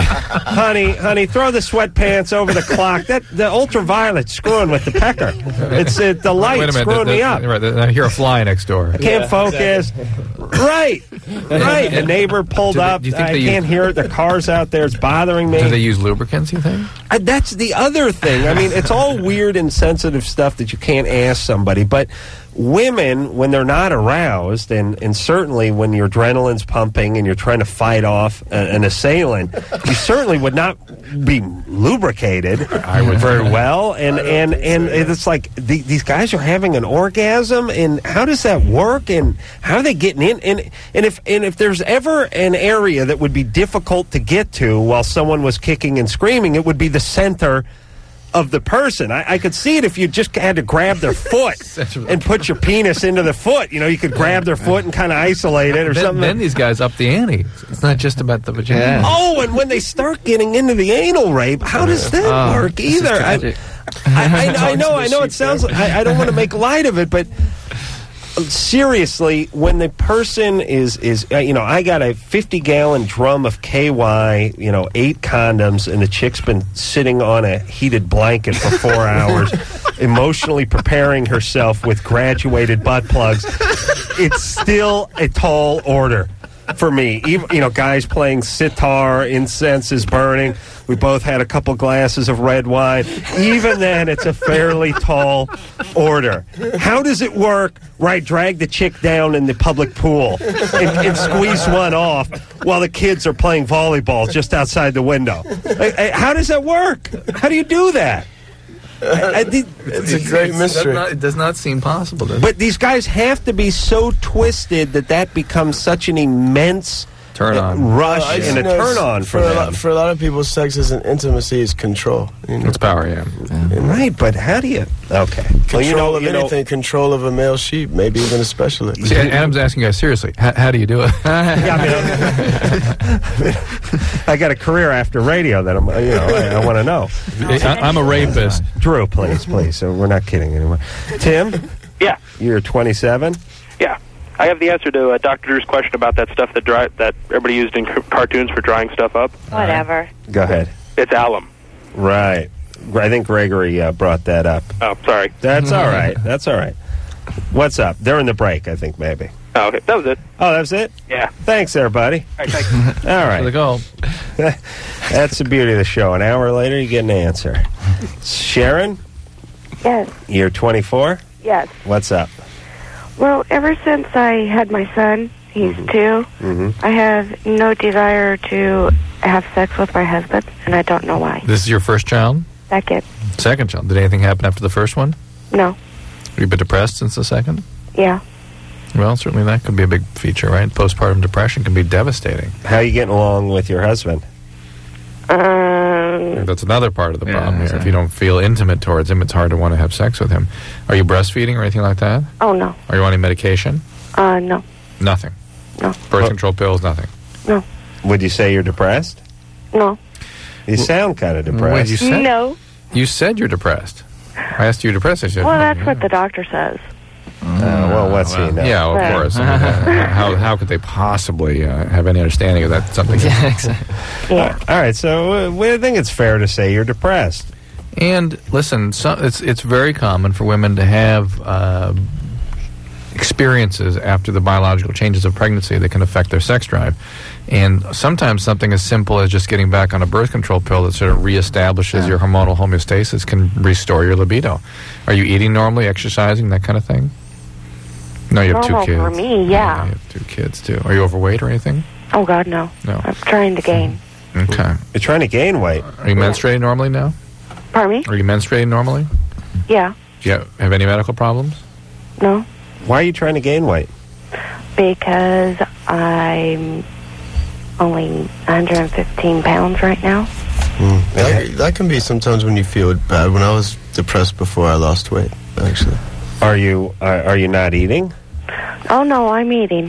Honey, throw the sweatpants over the clock. The ultraviolet's screwing with the pecker. It's the light screwing me up. Right, I hear a fly next door. I can't focus. Right. The neighbor pulled up. I can't hear it. The car's out there. It's bothering me. Do they use lubricants, you think? That's the other thing. I mean, it's all weird and sensitive stuff that you can't ask somebody. But women, when they're not aroused, and certainly when your adrenaline's pumping and you're trying to fight off an assailant, you certainly would not be lubricated very well. And it's like these guys are having an orgasm, and how does that work? And how are they getting in? And if there's ever an area that would be difficult to get to while someone was kicking and screaming, it would be the center of the person. I could see it if you just had to grab their foot and put your penis into the foot. You could grab their foot and kind of isolate it or something. Then these guys up the ante. It's not just about the vagina. Yeah. Oh, and when they start getting into the anal rape, how does that work either? I know it sounds like, I don't want to make light of it, but seriously, when the person is I got a 50-gallon drum of KY, 8 condoms, and the chick's been sitting on a heated blanket for 4 hours, emotionally preparing herself with graduated butt plugs, it's still a tall order for me. Even, guys playing sitar, incense is burning. We both had a couple glasses of red wine. Even then, it's a fairly tall order. How does it work? Right, drag the chick down in the public pool and squeeze one off while the kids are playing volleyball just outside the window. How does that work? How do you do that? It's a great mystery. It does not seem possible. But these guys have to be so twisted that becomes such an immense turn on rush and a turn on for them. For a lot of people, sex isn't intimacy; it's control. It's power, yeah. Right, but how do you? Okay, control of anything, control of a male sheep, maybe even a specialist. See, Adam's asking you guys seriously. How do you do it? I got a career after radio that I want to know. I'm a rapist. Drew, please. So we're not kidding anymore. Tim? Yeah. You're 27? Yeah. I have the answer to Dr. Drew's question about that stuff that everybody used in cartoons for drying stuff up. Whatever. Go ahead. It's alum. Right. I think Gregory brought that up. Oh, sorry. That's all right. That's all right. What's up? They're in the break, I think, maybe. Oh, okay. That was it. Oh, that was it? Yeah. Thanks, everybody. All right, thanks. All right. For the goal. That's the beauty of the show. An hour later, you get an answer. Sharon? Yes. You're 24? Yes. What's up? Well, ever since I had my son, he's 2, I have no desire to have sex with my husband, and I don't know why. This is your first child? Second. Second child. Did anything happen after the first one? No. Have you been depressed since the second? Yeah. Well, certainly that could be a big feature, right? Postpartum depression can be devastating. How are you getting along with your husband? That's another part of the problem here. If you don't feel intimate towards him, it's hard to want to have sex with him. Are you breastfeeding or anything like that? Oh, no. Are you on any medication? No. Nothing? No. Birth control pills, nothing? No. Would you say you're depressed? No. You sound kind of depressed. Wait, you said? No. You said you're depressed. I asked you depressed. I said, Well, that's what the doctor says. Well, what's he know? Yeah, of course. I mean, how could they possibly have any understanding of that? Something. Yeah, exactly. All right, so I think it's fair to say you're depressed. And listen, it's very common for women to have experiences after the biological changes of pregnancy that can affect their sex drive. And sometimes something as simple as just getting back on a birth control pill that sort of reestablishes your hormonal homeostasis can restore your libido. Are you eating normally, exercising, that kind of thing? No, you have two Normal kids. for me, yeah. You have 2 kids, too. Are you overweight or anything? Oh, God, no. No. I'm trying to gain. Okay. You're trying to gain weight. Are you menstruating normally now? Pardon me? Are you menstruating normally? Yeah. Do you have any medical problems? No. Why are you trying to gain weight? Because I'm only 115 pounds right now. That can be sometimes when you feel bad. When I was depressed before, I lost weight, actually. Are you not eating? Oh, no, I'm eating.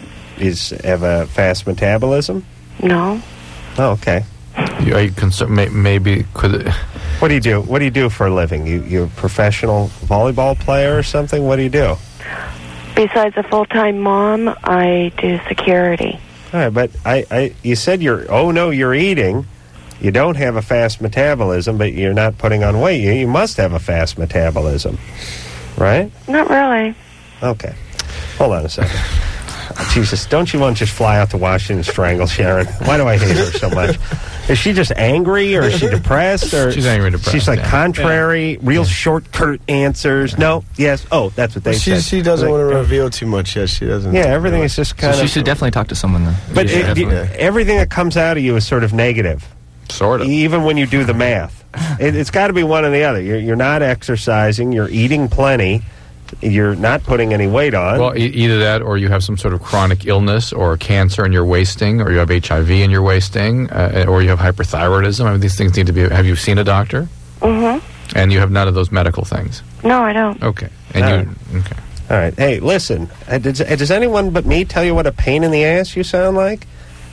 Have a fast metabolism? No. Oh, okay. Are you concerned? Maybe could. What do you do? What do you do for a living? You a professional volleyball player or something? What do you do? Besides a full-time mom, I do security. All right, but you said you're eating. You don't have a fast metabolism, but you're not putting on weight. You must have a fast metabolism, right? Not really. Okay. Hold on a second. Jesus, don't you want to just fly out to Washington and strangle Sharon? Why do I hate her so much? Is she just angry, or is she depressed? Or She's angry, depressed. She's like contrary, real short, curt answers. No, yes, oh, that's what they said. She doesn't want to reveal too much yet. She doesn't. Yeah, everything is just kind So of... she should definitely talk to someone, then. But everything that comes out of you is sort of negative. Sort of. Even when you do the math. It's got to be one or the other. You're not exercising. You're eating plenty. You're not putting any weight on. Well, either that, or you have some sort of chronic illness, or cancer and you're wasting, or you have HIV and you're wasting, or you have hyperthyroidism. I mean, these things need to be... Have you seen a doctor? Mm-hmm. And you have none of those medical things? No, I don't. Okay. And okay. All right. Hey, listen. Does anyone but me tell you what a pain in the ass you sound like?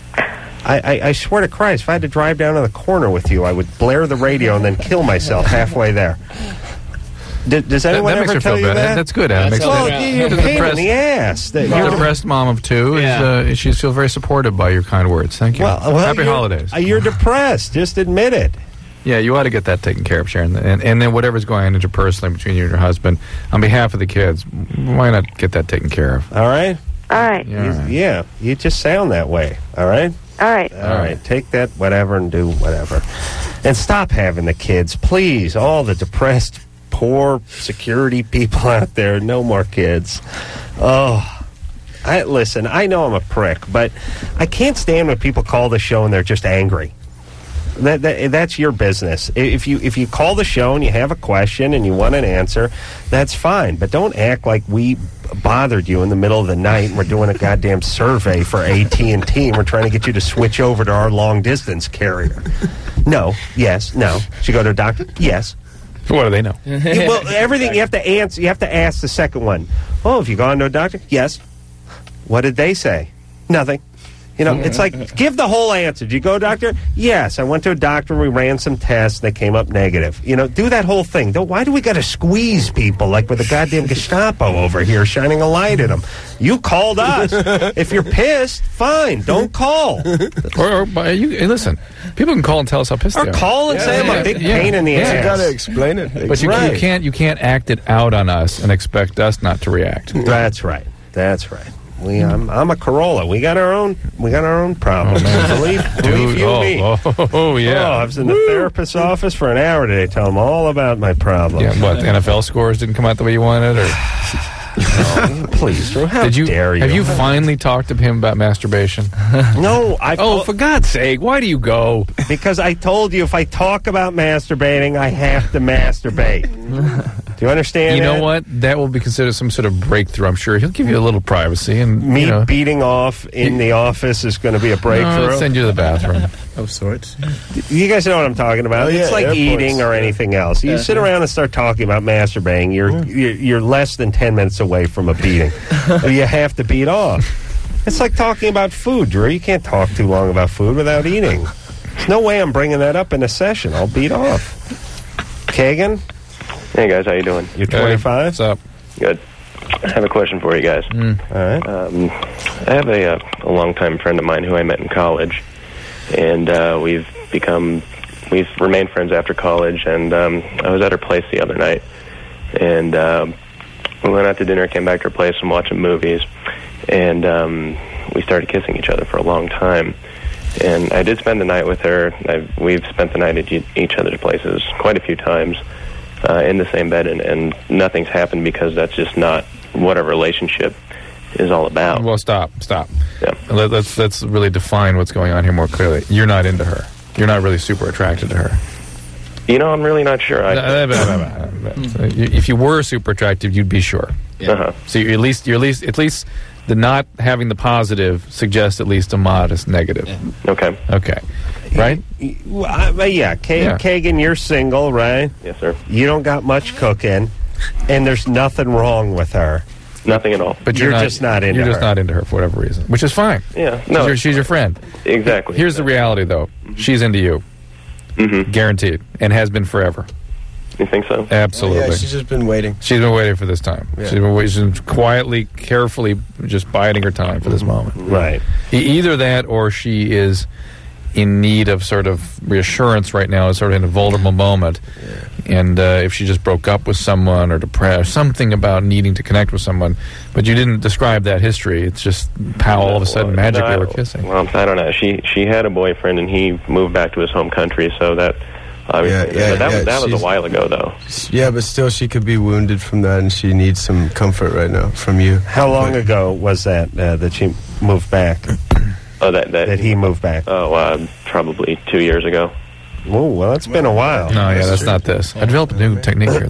I swear to Christ, if I had to drive down to the corner with you, I would blare the radio and then kill myself halfway there. Does anyone that ever tell you that? That's good, Adam. Well, you're a pain in the ass. You're a depressed mom of 2. She feels very supported by your kind words. Thank you. Well, Happy holidays. You're depressed. Just admit it. Yeah, you ought to get that taken care of, Sharon. And then whatever's going on interpersonally between you and your husband, on behalf of the kids, why not get that taken care of? All right? All right. Yeah, you just sound that way. All right? All right. All right. Take that whatever and do whatever. And stop having the kids, please. All the depressed, poor security people out there. No more kids. Oh, listen, I know I'm a prick, but I can't stand when people call the show and they're just angry. That's your business. If you call the show and you have a question and you want an answer, that's fine. But don't act like we bothered you in the middle of the night and we're doing a goddamn survey for AT&T and we're trying to get you to switch over to our long-distance carrier. No. Yes. No. Should you go to a doctor? Yes. What do they know? Well, everything you have to answer. You have to ask the second one. Oh, have you gone to a doctor? Yes. What did they say? Nothing. You know, it's like, give the whole answer. Did you go, doctor? Yes, I went to a doctor and we ran some tests. They came up negative. You know, do that whole thing. Why do we got to squeeze people like with the goddamn Gestapo over here shining a light at them? You called us. If you're pissed, fine. Don't call. Or listen, people can call and tell us how pissed they are. Call and say I'm a big pain in the ass. You got to explain it. But you can't act it out on us and expect us not to react. That's right. That's right. I'm a Corolla. We got our own problems. Believe you me. Oh, yeah. I was in the therapist's office for an hour today. Tell them all about my problems. Yeah, what? The NFL scores didn't come out the way you wanted, or? No, please, Drew. How dare you? Have you finally talked to him about masturbation? No. For God's sake, why do you go? Because I told you if I talk about masturbating, I have to masturbate. Do you understand? You know what? That will be considered some sort of breakthrough. I'm sure he'll give you a little privacy, and me beating off in the office is going to be a breakthrough. I'll send you to the bathroom of sorts. You guys know what I'm talking about. It's like eating or anything else. You sit around and start talking about masturbating. You're less than 10 minutes away from a beating. You have to beat off. It's like talking about food, Drew. You can't talk too long about food without eating. There's no way I'm bringing that up in a session. I'll beat off. Kagan? Hey, guys. How you doing? You're 25? What's up? Good. I have a question for you guys. All right. I have a longtime friend of mine who I met in college, and we've remained friends after college. And I was at her place the other night, and we went out to dinner, came back to her place, and watching movies, and we started kissing each other for a long time. And I did spend the night with her. We've spent the night at each other's places quite a few times in the same bed, and nothing's happened because that's just not what a relationship is all about. Well, stop. Yeah. Let's really define what's going on here more clearly. You're not into her. You're not really super attracted to her. You know, I'm really not sure. If you were super attractive, you'd be sure. So you're at least the not having the positive suggests at least a modest negative. Okay. Right? Kagan, you're single, right? Yes, sir. You don't got much cooking, and there's nothing wrong with her. Nothing at all. But you're just not into her. You're just not into her for whatever reason, which is fine. Yeah. No. She's your friend. Exactly. Here's the reality, though. She's into you. Guaranteed. And has been forever. You think so? Absolutely. Yeah, she's just been waiting. She's been waiting for this time. Yeah. She's been quietly, carefully just biding her time for this moment. Right. Either that or she is in need of sort of reassurance right now, is sort of in a vulnerable moment. And if she just broke up with someone or depressed, something about needing to connect with someone, but you didn't describe that history. It's just how all of a sudden magically we're kissing. Well, I don't know. She had a boyfriend and he moved back to his home country, so that that was a while ago, though. Yeah, but still, she could be wounded from that, and she needs some comfort right now from you. How long ago was that she moved back? Oh, that he moved back. Oh, probably 2 years ago. Oh, well, it's been a while. No, yeah, that's not this. I developed a new technique here.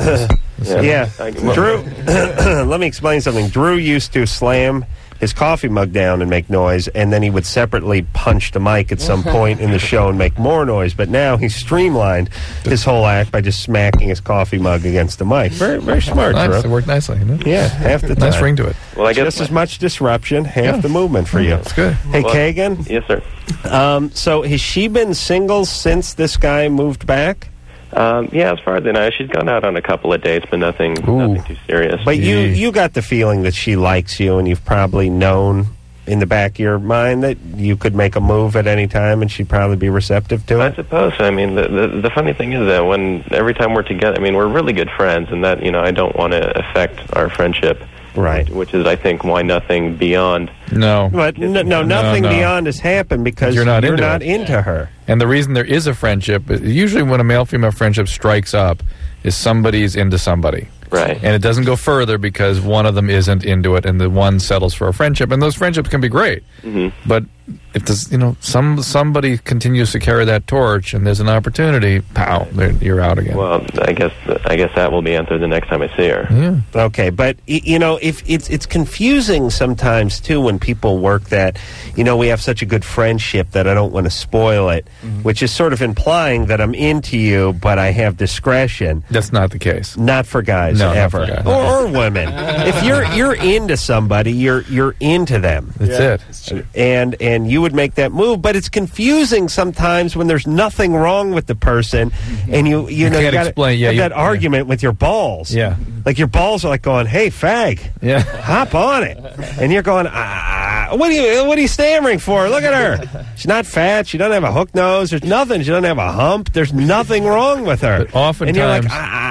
Drew, let me explain something. Drew used to slam his coffee mug down and make noise, and then he would separately punch the mic at some point in the show and make more noise. But now he's streamlined his whole act by just smacking his coffee mug against the mic. Very, very smart, Drew. It worked nicely. Yeah, half the time. Nice ring to it. Well, I guess just as much disruption, half the movement for you. That's good. Hey, Kagan? Yes, sir. So has she been single since this guy moved back? Yeah, as far as I know, she's gone out on a couple of dates, but nothing too serious. But you got the feeling that she likes you, and you've probably known in the back of your mind that you could make a move at any time, and she'd probably be receptive to it? I suppose. I mean, the funny thing is that every time we're together, I mean, we're really good friends, and that, I don't want to affect our friendship. Right. Which is, I think, why nothing beyond. No. But nothing beyond has happened because you're not into her. And the reason there is a friendship, usually when a male-female friendship strikes up, is somebody's into somebody. Right. And it doesn't go further because one of them isn't into it, and the one settles for a friendship. And those friendships can be great. Mm-hmm. But if there's, somebody continues to carry that torch, and there's an opportunity, pow, you're out again. Well, I guess that will be answered the next time I see her. Yeah. Okay, but if it's confusing sometimes too when people work that, we have such a good friendship that I don't want to spoil it, which is sort of implying that I'm into you, but I have discretion. That's not the case. Not for guys ever, not for guys. or women. If you're into somebody, you're into them. That's it. And you would make that move, but it's confusing sometimes when there's nothing wrong with the person, and you can't explain. Yeah, have that argument with your balls. Yeah, like your balls are like going, "Hey, fag, hop on it," and you're going, what are you stammering for? Look at her. She's not fat. She doesn't have a hook nose. There's nothing. She doesn't have a hump. There's nothing wrong with her. But oftentimes, and you're like,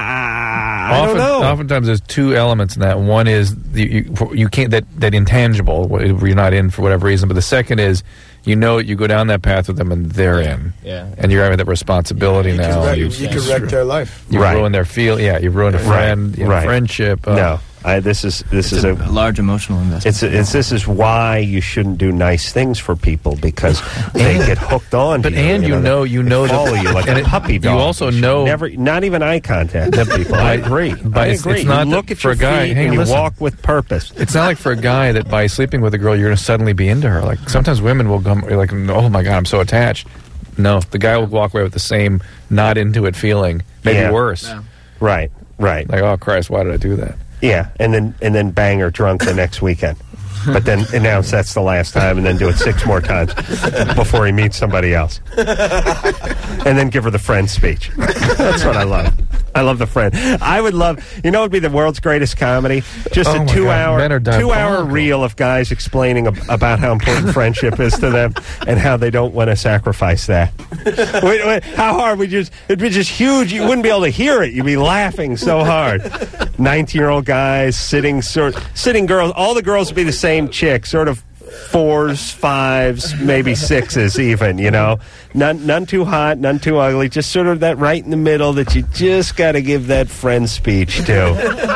I don't know. Oftentimes, there's two elements in that. One is you can't that intangible where you're not in for whatever reason. But the second is you go down that path with them and they're in. Yeah. And you're having that responsibility now. You could wreck their life. You've ruined their you've ruined a friend, friendship. No. This is a large emotional investment. This is why you shouldn't do nice things for people, because they get hooked on. But to you, they follow you like a puppy dog. You also know not even eye contact with people. I agree. But it's not you look at for your a guy. feet and you walk with purpose. It's not like for a guy that by sleeping with a girl you're going to suddenly be into her. Like sometimes women will come like, oh my God, I'm so attached. No, the guy will walk away with the same not into it feeling, maybe worse. Yeah. Right. Like, oh Christ, why did I do that? Yeah, and then bang her drunk the next weekend. But then announce that's the last time, and then do it 6 more times before he meets somebody else. And then give her the friend speech. That's what I love. I love the friend. I would love, it would be the world's greatest comedy. Just Oh a my God, men are 2 hour diabolical. reel of guys explaining about how important friendship is to them and how they don't want to sacrifice that. How hard it'd be just huge. You wouldn't be able to hear it. You'd be laughing so hard. 19-year-old guys sitting girls. All the girls would be the same chick, sort of 4s, 5s, maybe 6s even, None too hot, none too ugly, just sort of that right in the middle that you just got to give that friend speech to.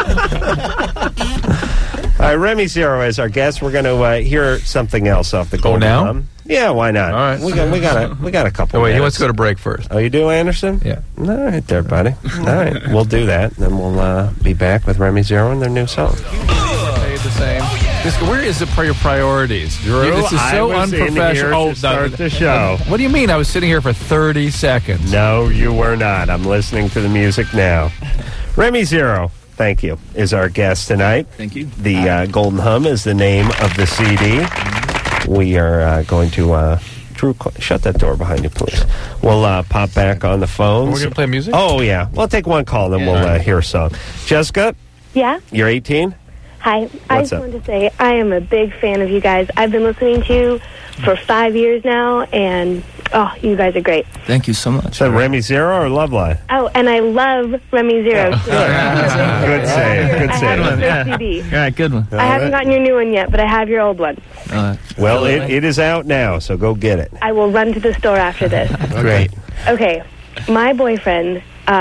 All right, Remy Zero is our guest. We're going to hear something else off the Golden now? Hum. Yeah, why not? All right. We got a couple. Oh, wait, he minutes. wants to go to break first. Oh, you do, Anderson? Yeah. All right, there, buddy. All right, we'll do that. Then we'll be back with Remy Zero and their new song. Stay the same. Where is it for your priorities? Drew, This is so I was in here unprofessional. to start the show. What do you mean? I was sitting here for 30 seconds. No, you were not. I'm listening to the music now. Remy Zero, thank you, is our guest tonight. Thank you. The Golden Hum is the name of the CD. We are going to... Drew, shut that door behind you, please. We'll pop back on the phones. We're going to play music? Oh, yeah. We'll take one call, then we'll hear a song. Jessica, Yeah? you're 18? Hi. I What's just up? wanted to say I am a big fan of you guys. I've been listening to you for 5 years now, and, you guys are great. Thank you so much. Is that Remy Zero or Loveline? Oh, and I love Remy Zero. Good save. Good I have save. your first CD. All right, good one. I haven't gotten your new one yet, but I have your old one. Well, it is out now, so go get it. I will run to the store after this. Great. Okay, my boyfriend,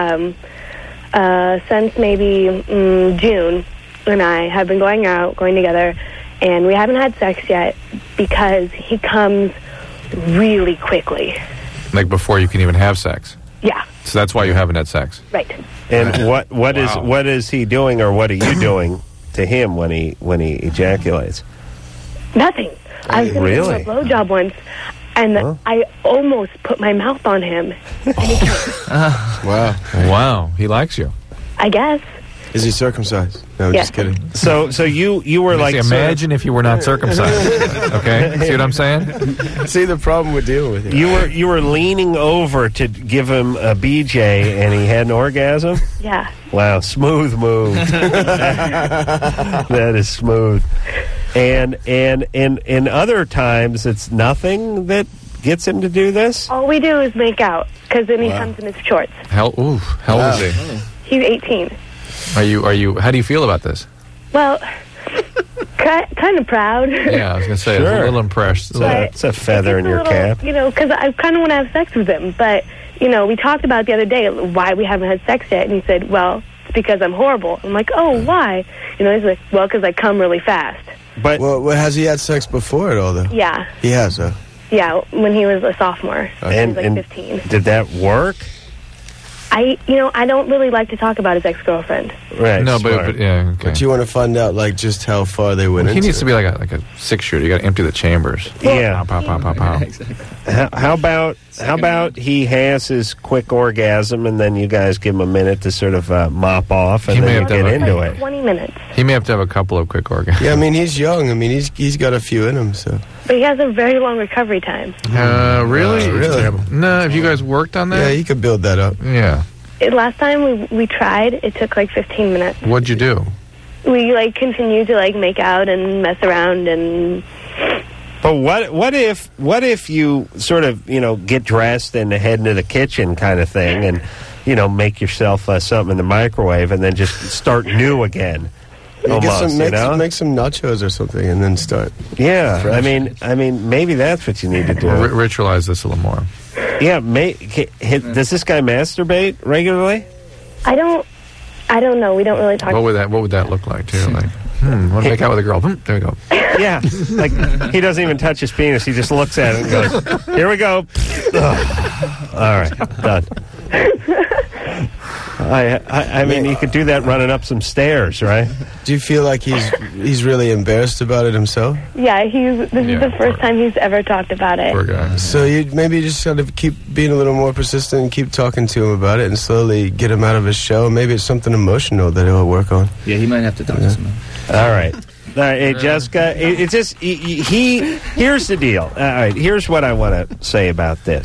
since maybe June, and I have been going together, and we haven't had sex yet because he comes really quickly. Like before you can even have sex. Yeah, So that's why you haven't had sex. right. And what is he doing, or what are you doing to him when he ejaculates? Nothing. I was going to Really? give him a blowjob once, and I almost put my mouth on him. Wow. Wow. He likes you. I guess. Is he circumcised? No, I'm Yeah. just kidding. So you were like, imagine if you were not circumcised. Okay, see what I'm saying? See the problem we're dealing with here. you were leaning over to give him a BJ, and he had an orgasm. Yeah. Wow, smooth move. That is smooth. And other times it's nothing that gets him to do this. All we do is make out, because then he comes in his shorts. How old is he? He's 18. Are you? How do you feel about this? Well, kind of proud. Yeah, I was gonna say, I was a little impressed. It's a feather in your cap. Because I kind of want to have sex with him. But, we talked about it the other day, why we haven't had sex yet. And he said, well, it's because I'm horrible. I'm like, oh, why? He's like, well, because I come really fast. But well, has he had sex before at all, though? Yeah. He has, huh? Yeah, when he was a sophomore. He was like 15. Did that work? I don't really like to talk about his ex-girlfriend. Right. No, but yeah. Okay. But you want to find out, just how far they went He into needs to be like a 6-shooter. You got to empty the chambers. Yeah. Pow, pow, pow, pow, pow. How about he has his quick orgasm, and then you guys give him a minute to sort of mop off, and He may then have you to get have into it. 20 minutes. He may have to have a couple of quick orgasms. Yeah, I mean, he's young. I mean, he's got a few in him, so. But he has a very long recovery time. Really? Really? No, have you guys worked on that? Yeah, you could build that up. Yeah. Last time we tried, it took like 15 minutes. What'd you do? We continued to make out and mess around and. But what if you sort of get dressed and head into the kitchen kind of thing, and make yourself something in the microwave, and then just start new again? Almost, make some nachos or something, and then start. Yeah, fresh. I mean, maybe that's what you need to do. Ritualize this a little more. Yeah, does this guy masturbate regularly? I don't know. We don't really talk. What would that look like too? Like, want to make out with a girl? There we go. Yeah, like he doesn't even touch his penis. He just looks at it and goes, "Here we go." All right, done. I mean, you could do that running up some stairs, right? Do you feel like he's really embarrassed about it himself? Yeah, this is the first time he's ever talked about it. Poor guy. So you just got to keep being a little more persistent and keep talking to him about it, and slowly get him out of his shell. Maybe it's something emotional that he'll work on. Yeah, he might have to talk to someone. All right. Hey, Jessica, it's just here's the deal. All right, here's what I want to say about this.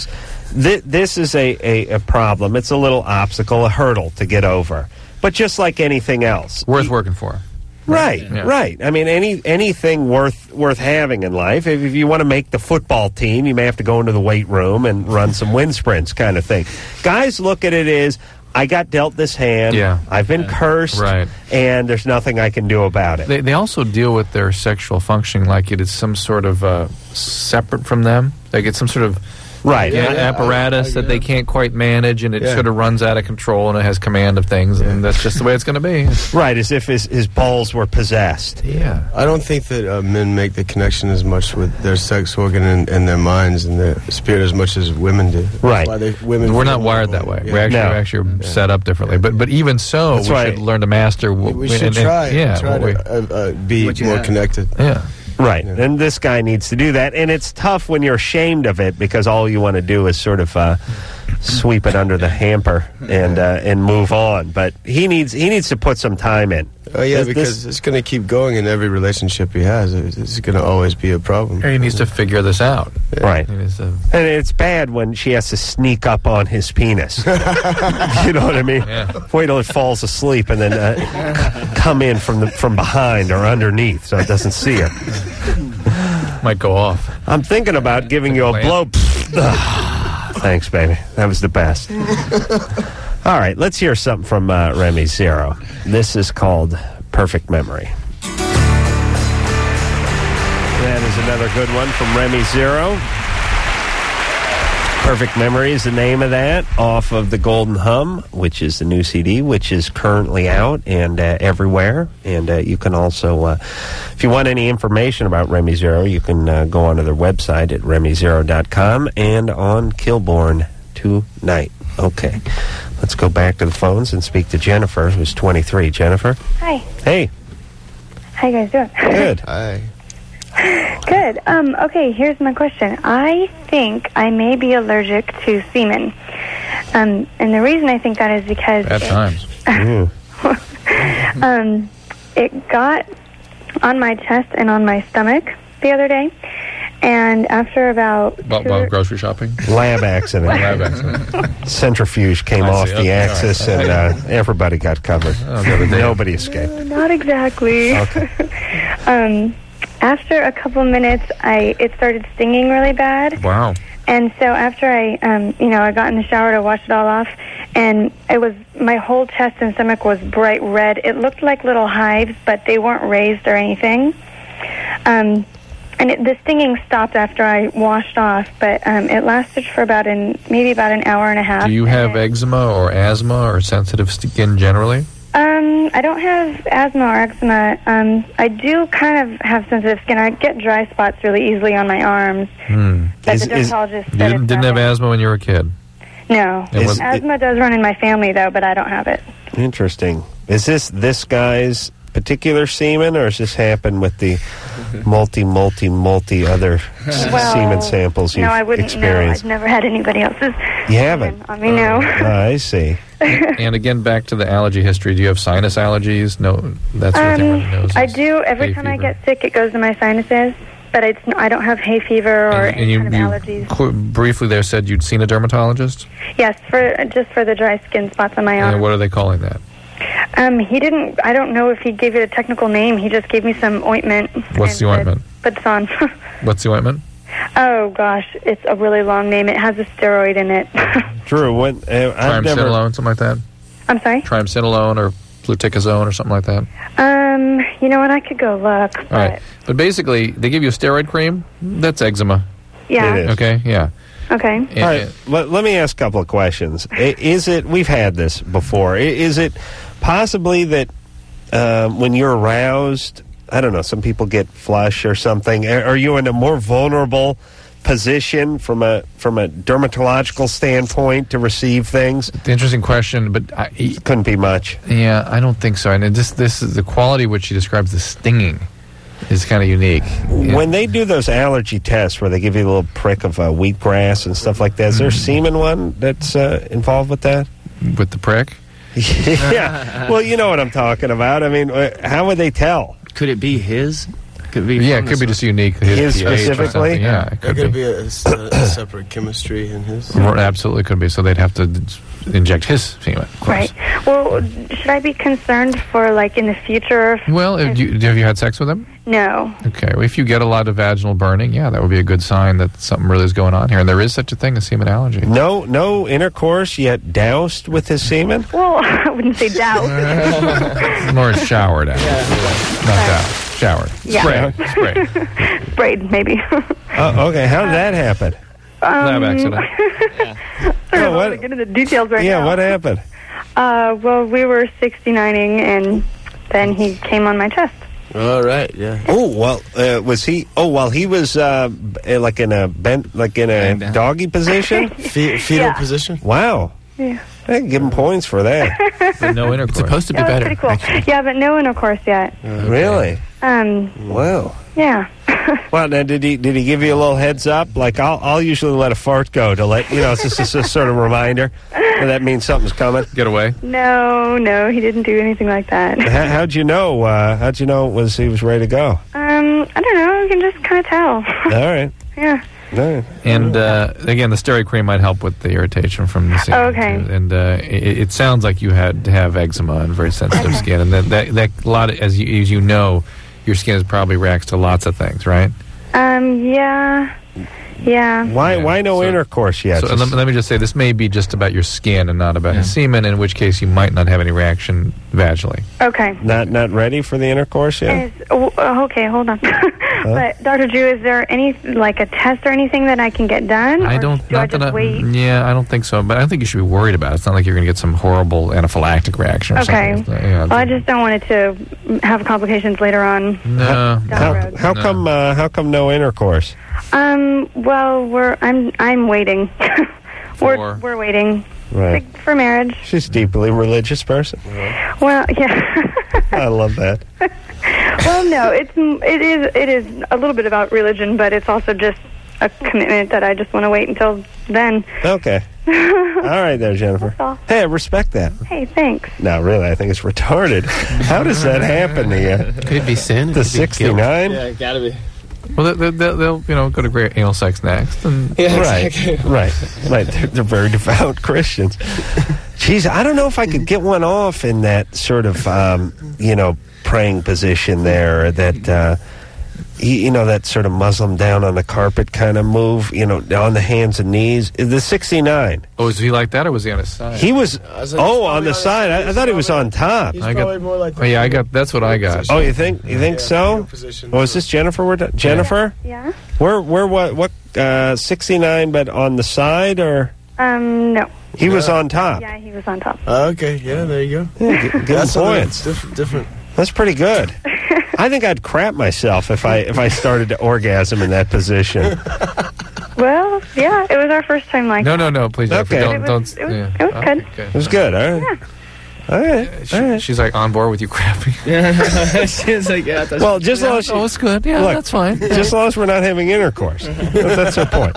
This is a problem. It's a little obstacle, a hurdle to get over. But just like anything else, worth working for. Right, Yeah. right. I mean, anything worth having in life. If you want to make the football team, you may have to go into the weight room and run some wind sprints, kind of thing. Guys look at it as, I got dealt this hand. Yeah. I've been cursed, Right. and there's nothing I can do about it. They also deal with their sexual functioning like it is some sort of separate from them. Like it's some sort of apparatus that they can't quite manage, and it sort of runs out of control, and it has command of things, and that's just the way it's going to be. Right, as if his balls were possessed. Yeah. I don't think that men make the connection as much with their sex organ and their minds and their spirit as much as women do. Right. We're not wired that way. Yeah. We're actually set up differently. But even so, That's we why should learn to master. We should try to be more connected. Yeah. Right, and this guy needs to do that, and it's tough when you're ashamed of it because all you want to do is sort of sweep it under the hamper and move on. But he needs to put some time in. Oh yeah, because it's going to keep going in every relationship he has. It's going to always be a problem. He needs to figure this out. Right, and it's bad when she has to sneak up on his penis. You know what I mean? Yeah. Wait till it falls asleep and then come in from behind or underneath so it doesn't see her. Might go off. I'm thinking about giving you a blow. Thanks, baby. That was the best. All right, let's hear something from Remy Zero. This is called Perfect Memory. That is another good one from Remy Zero. Perfect Memory is the name of that, off of the Golden Hum, which is the new CD, which is currently out and everywhere. And you can also, if you want any information about Remy Zero, you can go onto their website at RemyZero.com and on Kilborn tonight. Okay, let's go back to the phones and speak to Jennifer, who's 23. Jennifer? Hi. Hey. How you guys doing? Good. Hi. Good. Okay, here's my question. I think I may be allergic to semen. And the reason I think that is because Bad times. It got on my chest and on my stomach the other day. And after about While grocery shopping? Lab accident. Lab accident. Centrifuge came off the axis, and everybody got covered. Nobody escaped. Not exactly. Okay. After a couple minutes, it started stinging really bad. Wow. And so after I got in the shower to wash it all off, and my whole chest and stomach was bright red. It looked like little hives, but they weren't raised or anything. And the stinging stopped after I washed off, but it lasted for maybe about an hour and a half. Do you have eczema or asthma or sensitive skin generally? I don't have asthma or eczema. I do kind of have sensitive skin. I get dry spots really easily on my arms. But the dermatologist You said didn't have asthma when you were a kid? No. Asthma does run in my family, though, but I don't have it. Interesting. Is this guy's particular semen, or has this happened with the multi other semen samples you've no, I wouldn't experienced? know. I've never had anybody else's. You haven't? I mean, no. I see. And again, back to the allergy history. Do you have sinus allergies? No, that's what they really knows. I do. Every time I get sick, it goes to my sinuses. But I don't have hay fever or any kind of allergies. Briefly there said you'd seen a dermatologist? Yes, just for the dry skin spots on my arm. And what are they calling that? He didn't. I don't know if he gave it a technical name. He just gave me some ointment. What's the ointment? Put this on. What's the ointment? Oh gosh, it's a really long name. It has a steroid in it. Drew, what? Triamcinolone, something like that. I'm sorry. Triamcinolone or fluticasone or something like that. You know what? I could go look. All right, but basically, they give you a steroid cream. That's eczema. Yeah. It is. Okay. Yeah. Okay. All right. Let me ask a couple of questions. Is it? We've had this before. Is it possibly that when you're aroused, I don't know, some people get flush or something? Are you in a more vulnerable position from a dermatological standpoint to receive things? Interesting question, but it couldn't be much. Yeah, I don't think so. And this is the quality which she describes, the stinging, is kind of unique. When they do those allergy tests where they give you a little prick of wheatgrass and stuff like that, is there a semen one that's involved with that? With the prick? Yeah. Well, you know what I'm talking about. I mean, how would they tell? Could it be his? Could be. Yeah, it could be just unique. His pH or specifically? something. Yeah, it There could could be. be a separate chemistry in his. Absolutely could be. So they'd have to inject his semen. Of course. Right. Well, should I be concerned for, like, in the future? Well, have you had sex with him? No. Okay. Well, if you get a lot of vaginal burning, yeah, that would be a good sign that something really is going on here. And there is such a thing as semen allergy. No intercourse yet doused with his semen? Well, I wouldn't say doubt. More showered out. Not doused. Showered. Yeah. Sprayed. Sprayed, maybe. Okay, how did that happen? Lab accident. I don't want to get into the details right now. Yeah, what happened? Well, we were 69ing, and then he came on my chest. All right, yeah. Oh, well, was he? Oh, while he was like in a doggy position, fetal position. Wow. Yeah. I can give him points for that. But no intercourse. It's supposed to be Yeah, better. that's pretty cool. actually. Yeah, but no intercourse yet. Really? Wow. Yeah. Well, now did he give you a little heads up? Like I'll usually let a fart go to let it's just a sort of reminder. And that means something's coming. Get away. No, he didn't do anything like that. How'd you know? How'd you know he was ready to go? I don't know. You can just kind of tell. All right. Yeah. All right. And again, the steroid cream might help with the irritation from the semen. Oh, okay. And it sounds like you had to have eczema and very sensitive skin, and that a lot of, as you know, your skin probably reacts to lots of things, right? Yeah. Why no intercourse yet? So let me just say, this may be just about your skin and not about his semen, in which case you might not have any reaction vaginally. Okay. Not ready for the intercourse yet? Okay, hold on. But Dr. Drew, is there any like a test or anything that I can get done? I don't. Do I just wait? Yeah, I don't think so. But I don't think you should be worried about it. It's not like you're going to get some horrible anaphylactic reaction or Okay. something. Yeah, Well, I just don't want it to have complications later on. no. How come no intercourse? Well, I'm waiting. we're waiting. Right. For marriage. She's a deeply religious person. Well, yeah. I love that. Well, no, it is a little bit about religion, but it's also just a commitment that I just want to wait until then. Okay. All right there, Jennifer. all. Hey, I respect that. Hey, thanks. No, really, I think it's retarded. How does that happen to you? Could it be sin? To 69? Yeah, gotta be. Well, they'll go to great anal sex next. And Right. They're very devout Christians. Jeez, I don't know if I could get one off in that sort of, praying position there. That, that sort of Muslim down on the carpet kind of move. On the hands and knees. The 69. Oh, was he like that, or was he on his side? He was. On the side. I thought he was on top. He's probably more like. I got. That's what I got. Oh, you think? You think so? Oh, is this Jennifer? Jennifer? Yeah. We're what 69, but on the side, or No. he was on top? Yeah, he was on top. Okay, yeah, there you go. Yeah, give him That's points. different. That's pretty good. I think I'd crap myself if I started to orgasm in that position. Well, yeah, it was our first time like that. No, please, Jennifer, Okay. don't. It was good. It was good. All right. Yeah. All right. She's like on board with you crapping. She's like, yeah. That's Well, just as long as Oh, it's good. Yeah, Look, that's fine. just as long as we're not having intercourse. That's her point.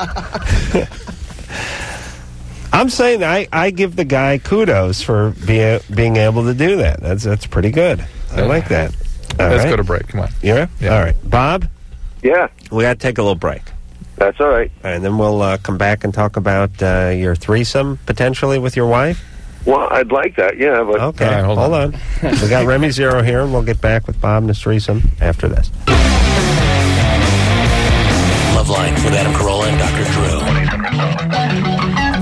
I'm saying I give the guy kudos for being able to do that. That's pretty good. I like that. All Let's right. go to break. Come on. Yeah? Yeah. All right. Bob, Yeah, we got to take a little break. that's all right. All right, and then we'll come back and talk about your threesome potentially with your wife. Well, I'd like that, yeah, but Okay, All right, hold hold on. We got Remy Zero here, and we'll get back with Bob and his threesome after this. Loveline with Adam Carolla and Dr. Drew.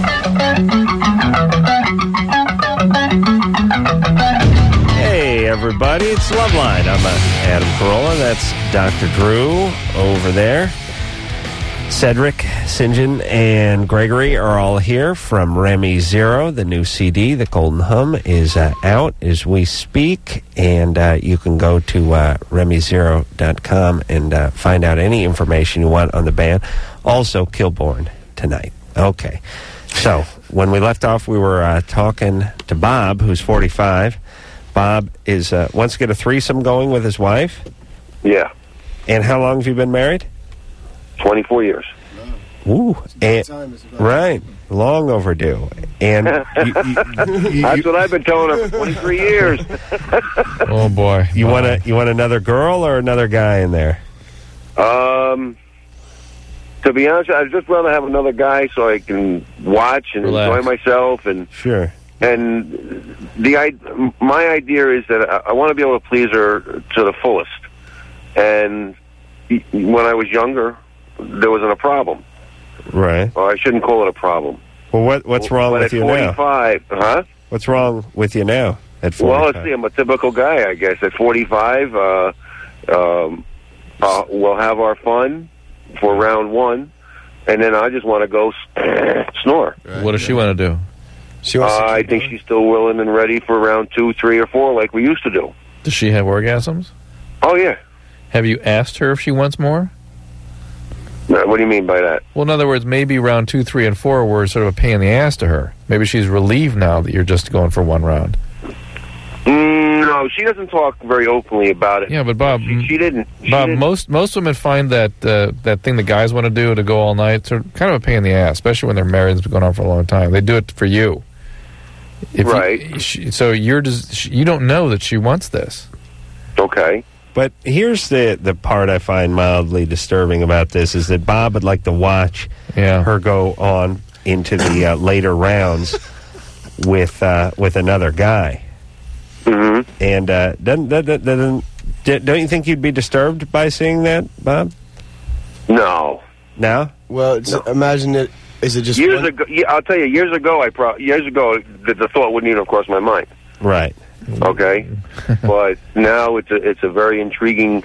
Hey, everybody, it's Loveline. I'm Adam Carolla. That's Dr. Drew over there. Cedric, St. John, and Gregory are all here from Remy Zero. The new CD, The Golden Hum, is out as we speak, and you can go to RemyZero.com and find out any information you want on the band. Also, Kilborn tonight. Okay. So, when we left off, we were talking to Bob, who's 45. Bob is wants to get a threesome going with his wife. yeah, And how long have you been married? 24 years. Ooh, and, right, long overdue. And That's what I've been telling her for 23 years. Oh boy. you want another girl or another guy in there? To be honest, I'd just rather have another guy so I can watch and Relax. enjoy myself. And sure. And my idea is that I want to be able to please her to the fullest. And when I was younger, there wasn't a problem. Right. Or I shouldn't call it a problem. Well, what's wrong but with at you now? 45, huh? What's wrong with you now at 45? Well, let's see. I'm a typical guy, I guess. At 45, we'll have our fun for round one, and then I just want to go snore. What does she want to do? I think she's still willing and ready for round 2, 3, or 4 like we used to do. Does she have orgasms? Oh, yeah. Have you asked her if she wants more? What do you mean by that? Well, in other words, maybe round 2, 3, and 4 were sort of a pain in the ass to her. Maybe she's relieved now that you're just going for one round. No, she doesn't talk very openly about it. Yeah, but Bob, she didn't. Bob, most women find that that thing the guys want to do to go all night sort of kind of a pain in the ass, especially when they're married and it's been going on for a long time. They do it for you. Right. So you don't know that she wants this. Okay. But here's the part I find mildly disturbing about this is that Bob would like to watch her go on into the later rounds with another guy. Mm-hmm. And don't you think you'd be disturbed by seeing that, Bob? No. No? Well, imagine it. Is it just years ago? Yeah, I'll tell you. Years ago, the thought wouldn't even cross my mind. Right. Okay. But now it's a very intriguing.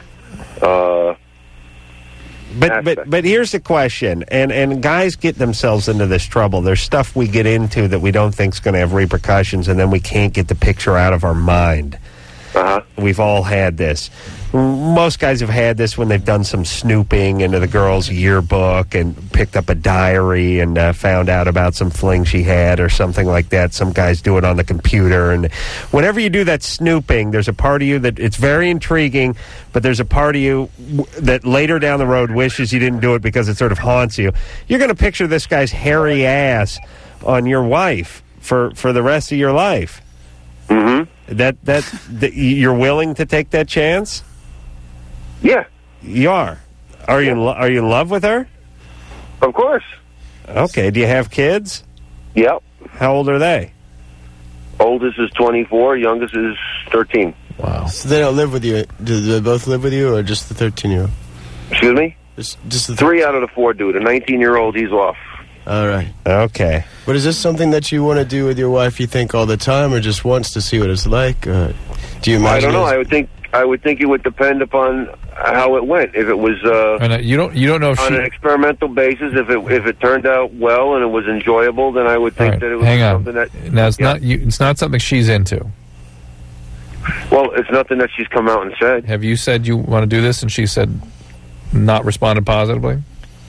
But here's the question, and guys get themselves into this trouble. There's stuff we get into that we don't think is going to have repercussions, and then we can't get the picture out of our mind. Uh-huh. We've all had this. Most guys have had this when they've done some snooping into the girl's yearbook and picked up a diary and found out about some fling she had or something like that. Some guys do it on the computer. And whenever you do that snooping, there's a part of you that it's very intriguing, but there's a part of you that later down the road wishes you didn't do it because it sort of haunts you. You're going to picture this guy's hairy ass on your wife for the rest of your life. Mm-hmm. That you're willing to take that chance? Yeah. You are. Are you in love with her? Of course. Okay. Do you have kids? Yep. How old are they? Oldest is 24. Youngest is 13. Wow. So they don't live with you. Do they both live with you, or just the 13-year-old? Excuse me? Just the 3 out of the 4 do. The 19-year-old, he's off. All right. Okay. But is this something that you want to do with your wife, you think, all the time, or just once to see what it's like? Do you imagine? I don't know. I would think it would depend upon how it went. If it was you don't know if on an experimental basis, if it turned out well and it was enjoyable, then I would think that it was something that. Now it's not something she's into. Well, it's nothing that she's come out and said. Have you said you want to do this, and she said not responded positively?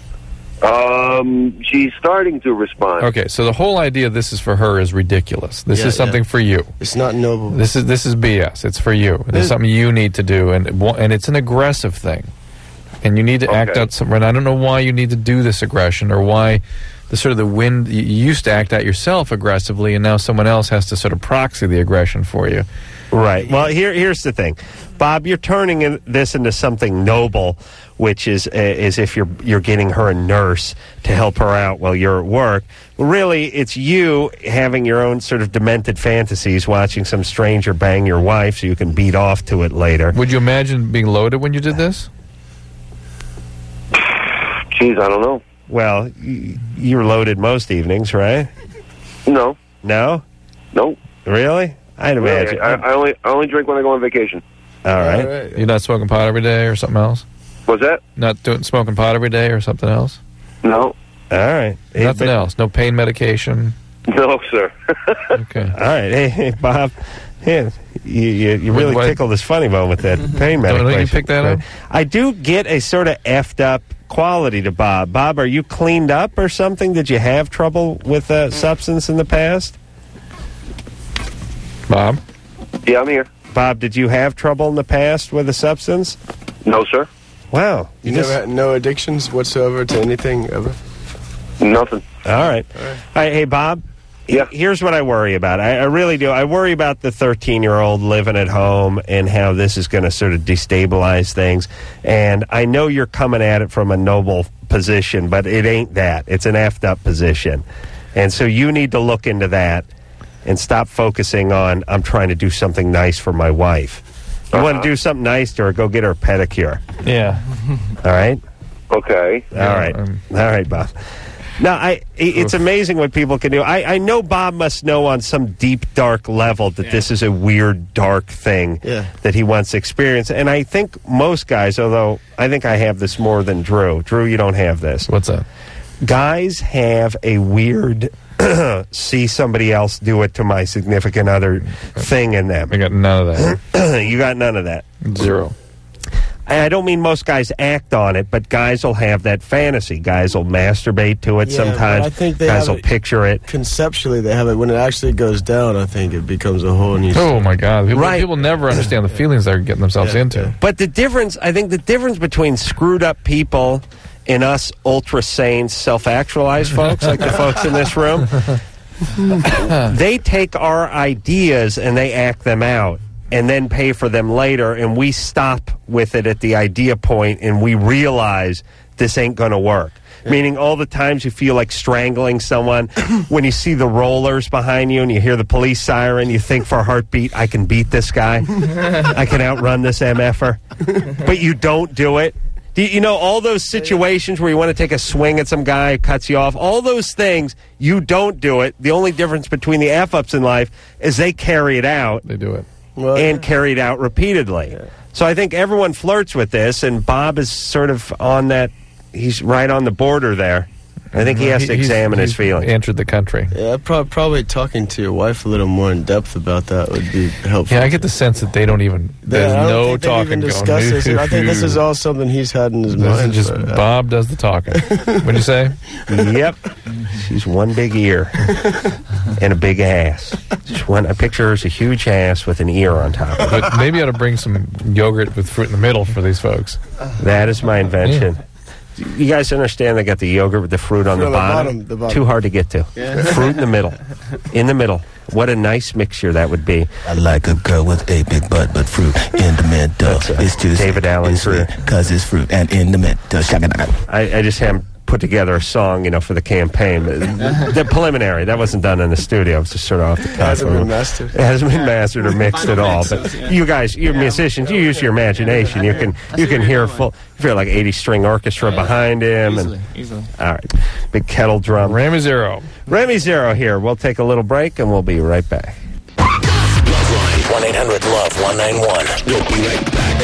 She's starting to respond. Okay, so the whole idea of this is for her is ridiculous. This is something for you. It's not noble. This is BS. It's for you. It's something you need to do, and it's an aggressive thing, and you need to act out something. And I don't know why you need to do this aggression, or why the wind. You used to act out yourself aggressively, and now someone else has to sort of proxy the aggression for you. Right. Well, here's the thing, Bob. You're turning this into something noble, which is if you're getting her a nurse to help her out while you're at work. Well, really, it's you having your own sort of demented fantasies, watching some stranger bang your wife so you can beat off to it later. Would you imagine being loaded when you did this? Jeez, I don't know. Well, you're loaded most evenings, right? No. No? No. Really? I'd imagine. I only drink when I go on vacation. All right. You're not smoking pot every day or something else? What's that? Not smoking pot every day or something else? No. All right. Nothing else? No pain medication? No, sir. Okay. All right. Hey, Bob. Yeah, you really tickled this funny bone with that pain medication. Don't you pick that up? I do get a sort of effed up quality to Bob. Bob, are you cleaned up or something? Did you have trouble with substance in the past? Bob? Yeah, I'm here. Bob, did you have trouble in the past with a substance? No, sir. Wow. You never had no addictions whatsoever to anything ever? Nothing. All right. Hey, Bob. Here's what I worry about. I really do. I worry about the 13-year-old living at home and how this is going to sort of destabilize things. And I know you're coming at it from a noble position, but it ain't that. It's an effed up position. And so you need to look into that and stop focusing on, I'm trying to do something nice for my wife. You want to do something nice to her, go get her a pedicure. Yeah. All right? Okay. All right. All right, Bob. Now, it's amazing what people can do. I know Bob must know on some deep, dark level that this is a weird, dark thing that he wants to experience. And I think most guys, although I think I have this more than Drew. Drew, you don't have this. What's that? Guys have a weird see somebody else do it to my significant other thing in them. I got none of that. You got none of that. Zero. I don't mean most guys act on it, but guys will have that fantasy. Guys will masturbate to it sometimes. I think they guys have will picture it. Conceptually, they have it. When it actually goes down, I think it becomes a whole new... Oh, my God. People never understand the feelings they're getting themselves into. But the difference, I think the difference between screwed up people and us ultra-sane, self-actualized folks, like the folks in this room, they take our ideas and they act them out and then pay for them later, and we stop with it at the idea point and we realize this ain't going to work. Meaning all the times you feel like strangling someone, when you see the rollers behind you and you hear the police siren, you think for a heartbeat, I can beat this guy. I can outrun this MFer. But you don't do it. You know, all those situations where you want to take a swing at some guy who cuts you off, all those things, you don't do it. The only difference between the F-ups in life is they carry it out. They do it. And carry it out repeatedly. Yeah. So I think everyone flirts with this, and Bob is sort of on that, he's right on the border there. I think he has to examine his feelings. Entered the country. Yeah, probably talking to your wife a little more in depth about that would be helpful. Yeah, I get the sense that they don't even. There's no talking going. This. I think this is all something he's had in his mind. Just Bob does the talking. What'd you say? Yep. She's one big ear and a big ass. I picture her as a huge ass with an ear on top of it. But maybe I ought to bring some yogurt with fruit in the middle for these folks. That is my invention. Yeah. You guys understand they got the yogurt with the fruit on the bottom? The bottom. Too hard to get to. Yeah. Fruit in the middle. In the middle. What a nice mixture that would be. I like a girl with a big butt, but fruit in the middle. It's just David Allen fruit. Because it's fruit and in the middle. I just haven't put together a song, for the campaign. The preliminary, that wasn't done in the studio. It's just sort of off the cuff. It hasn't been mastered. It hasn't been mastered or mixed at all. But you guys, you're musicians, you use your imagination. You can hear you feel like 80-string orchestra behind him. Easily. All right. Big kettle drum. Remy Zero. Remy Zero here. We'll take a little break and we'll be right back. 1-800-LOVE-191. We'll be right back.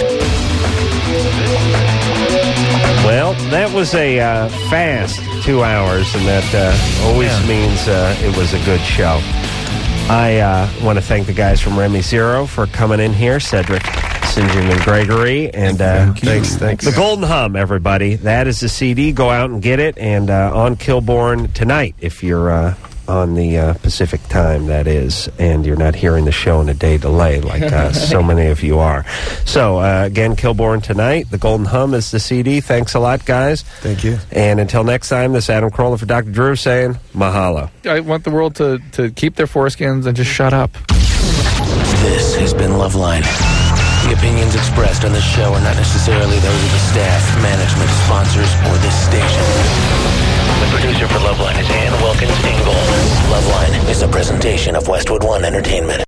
Well, that was a fast 2 hours, and that always means it was a good show. I want to thank the guys from Remy Zero for coming in here, Cedric, St. John, and Gregory. And thanks. The Golden Hum, everybody. That is the CD. Go out and get it. And on Kilborn tonight, if you're on the Pacific time, that is, and you're not hearing the show in a day delay like so many of you are. So, again, Kilborn tonight. The Golden Hum is the CD. Thanks a lot, guys. Thank you. And until next time, this is Adam Carolla for Dr. Drew saying mahalo. I want the world to keep their foreskins and just shut up. This has been Loveline. The opinions expressed on this show are not necessarily those of the staff, management, sponsors, or this station. The producer for Loveline is Ann Wilkins Ingold. Loveline is a presentation of Westwood One Entertainment.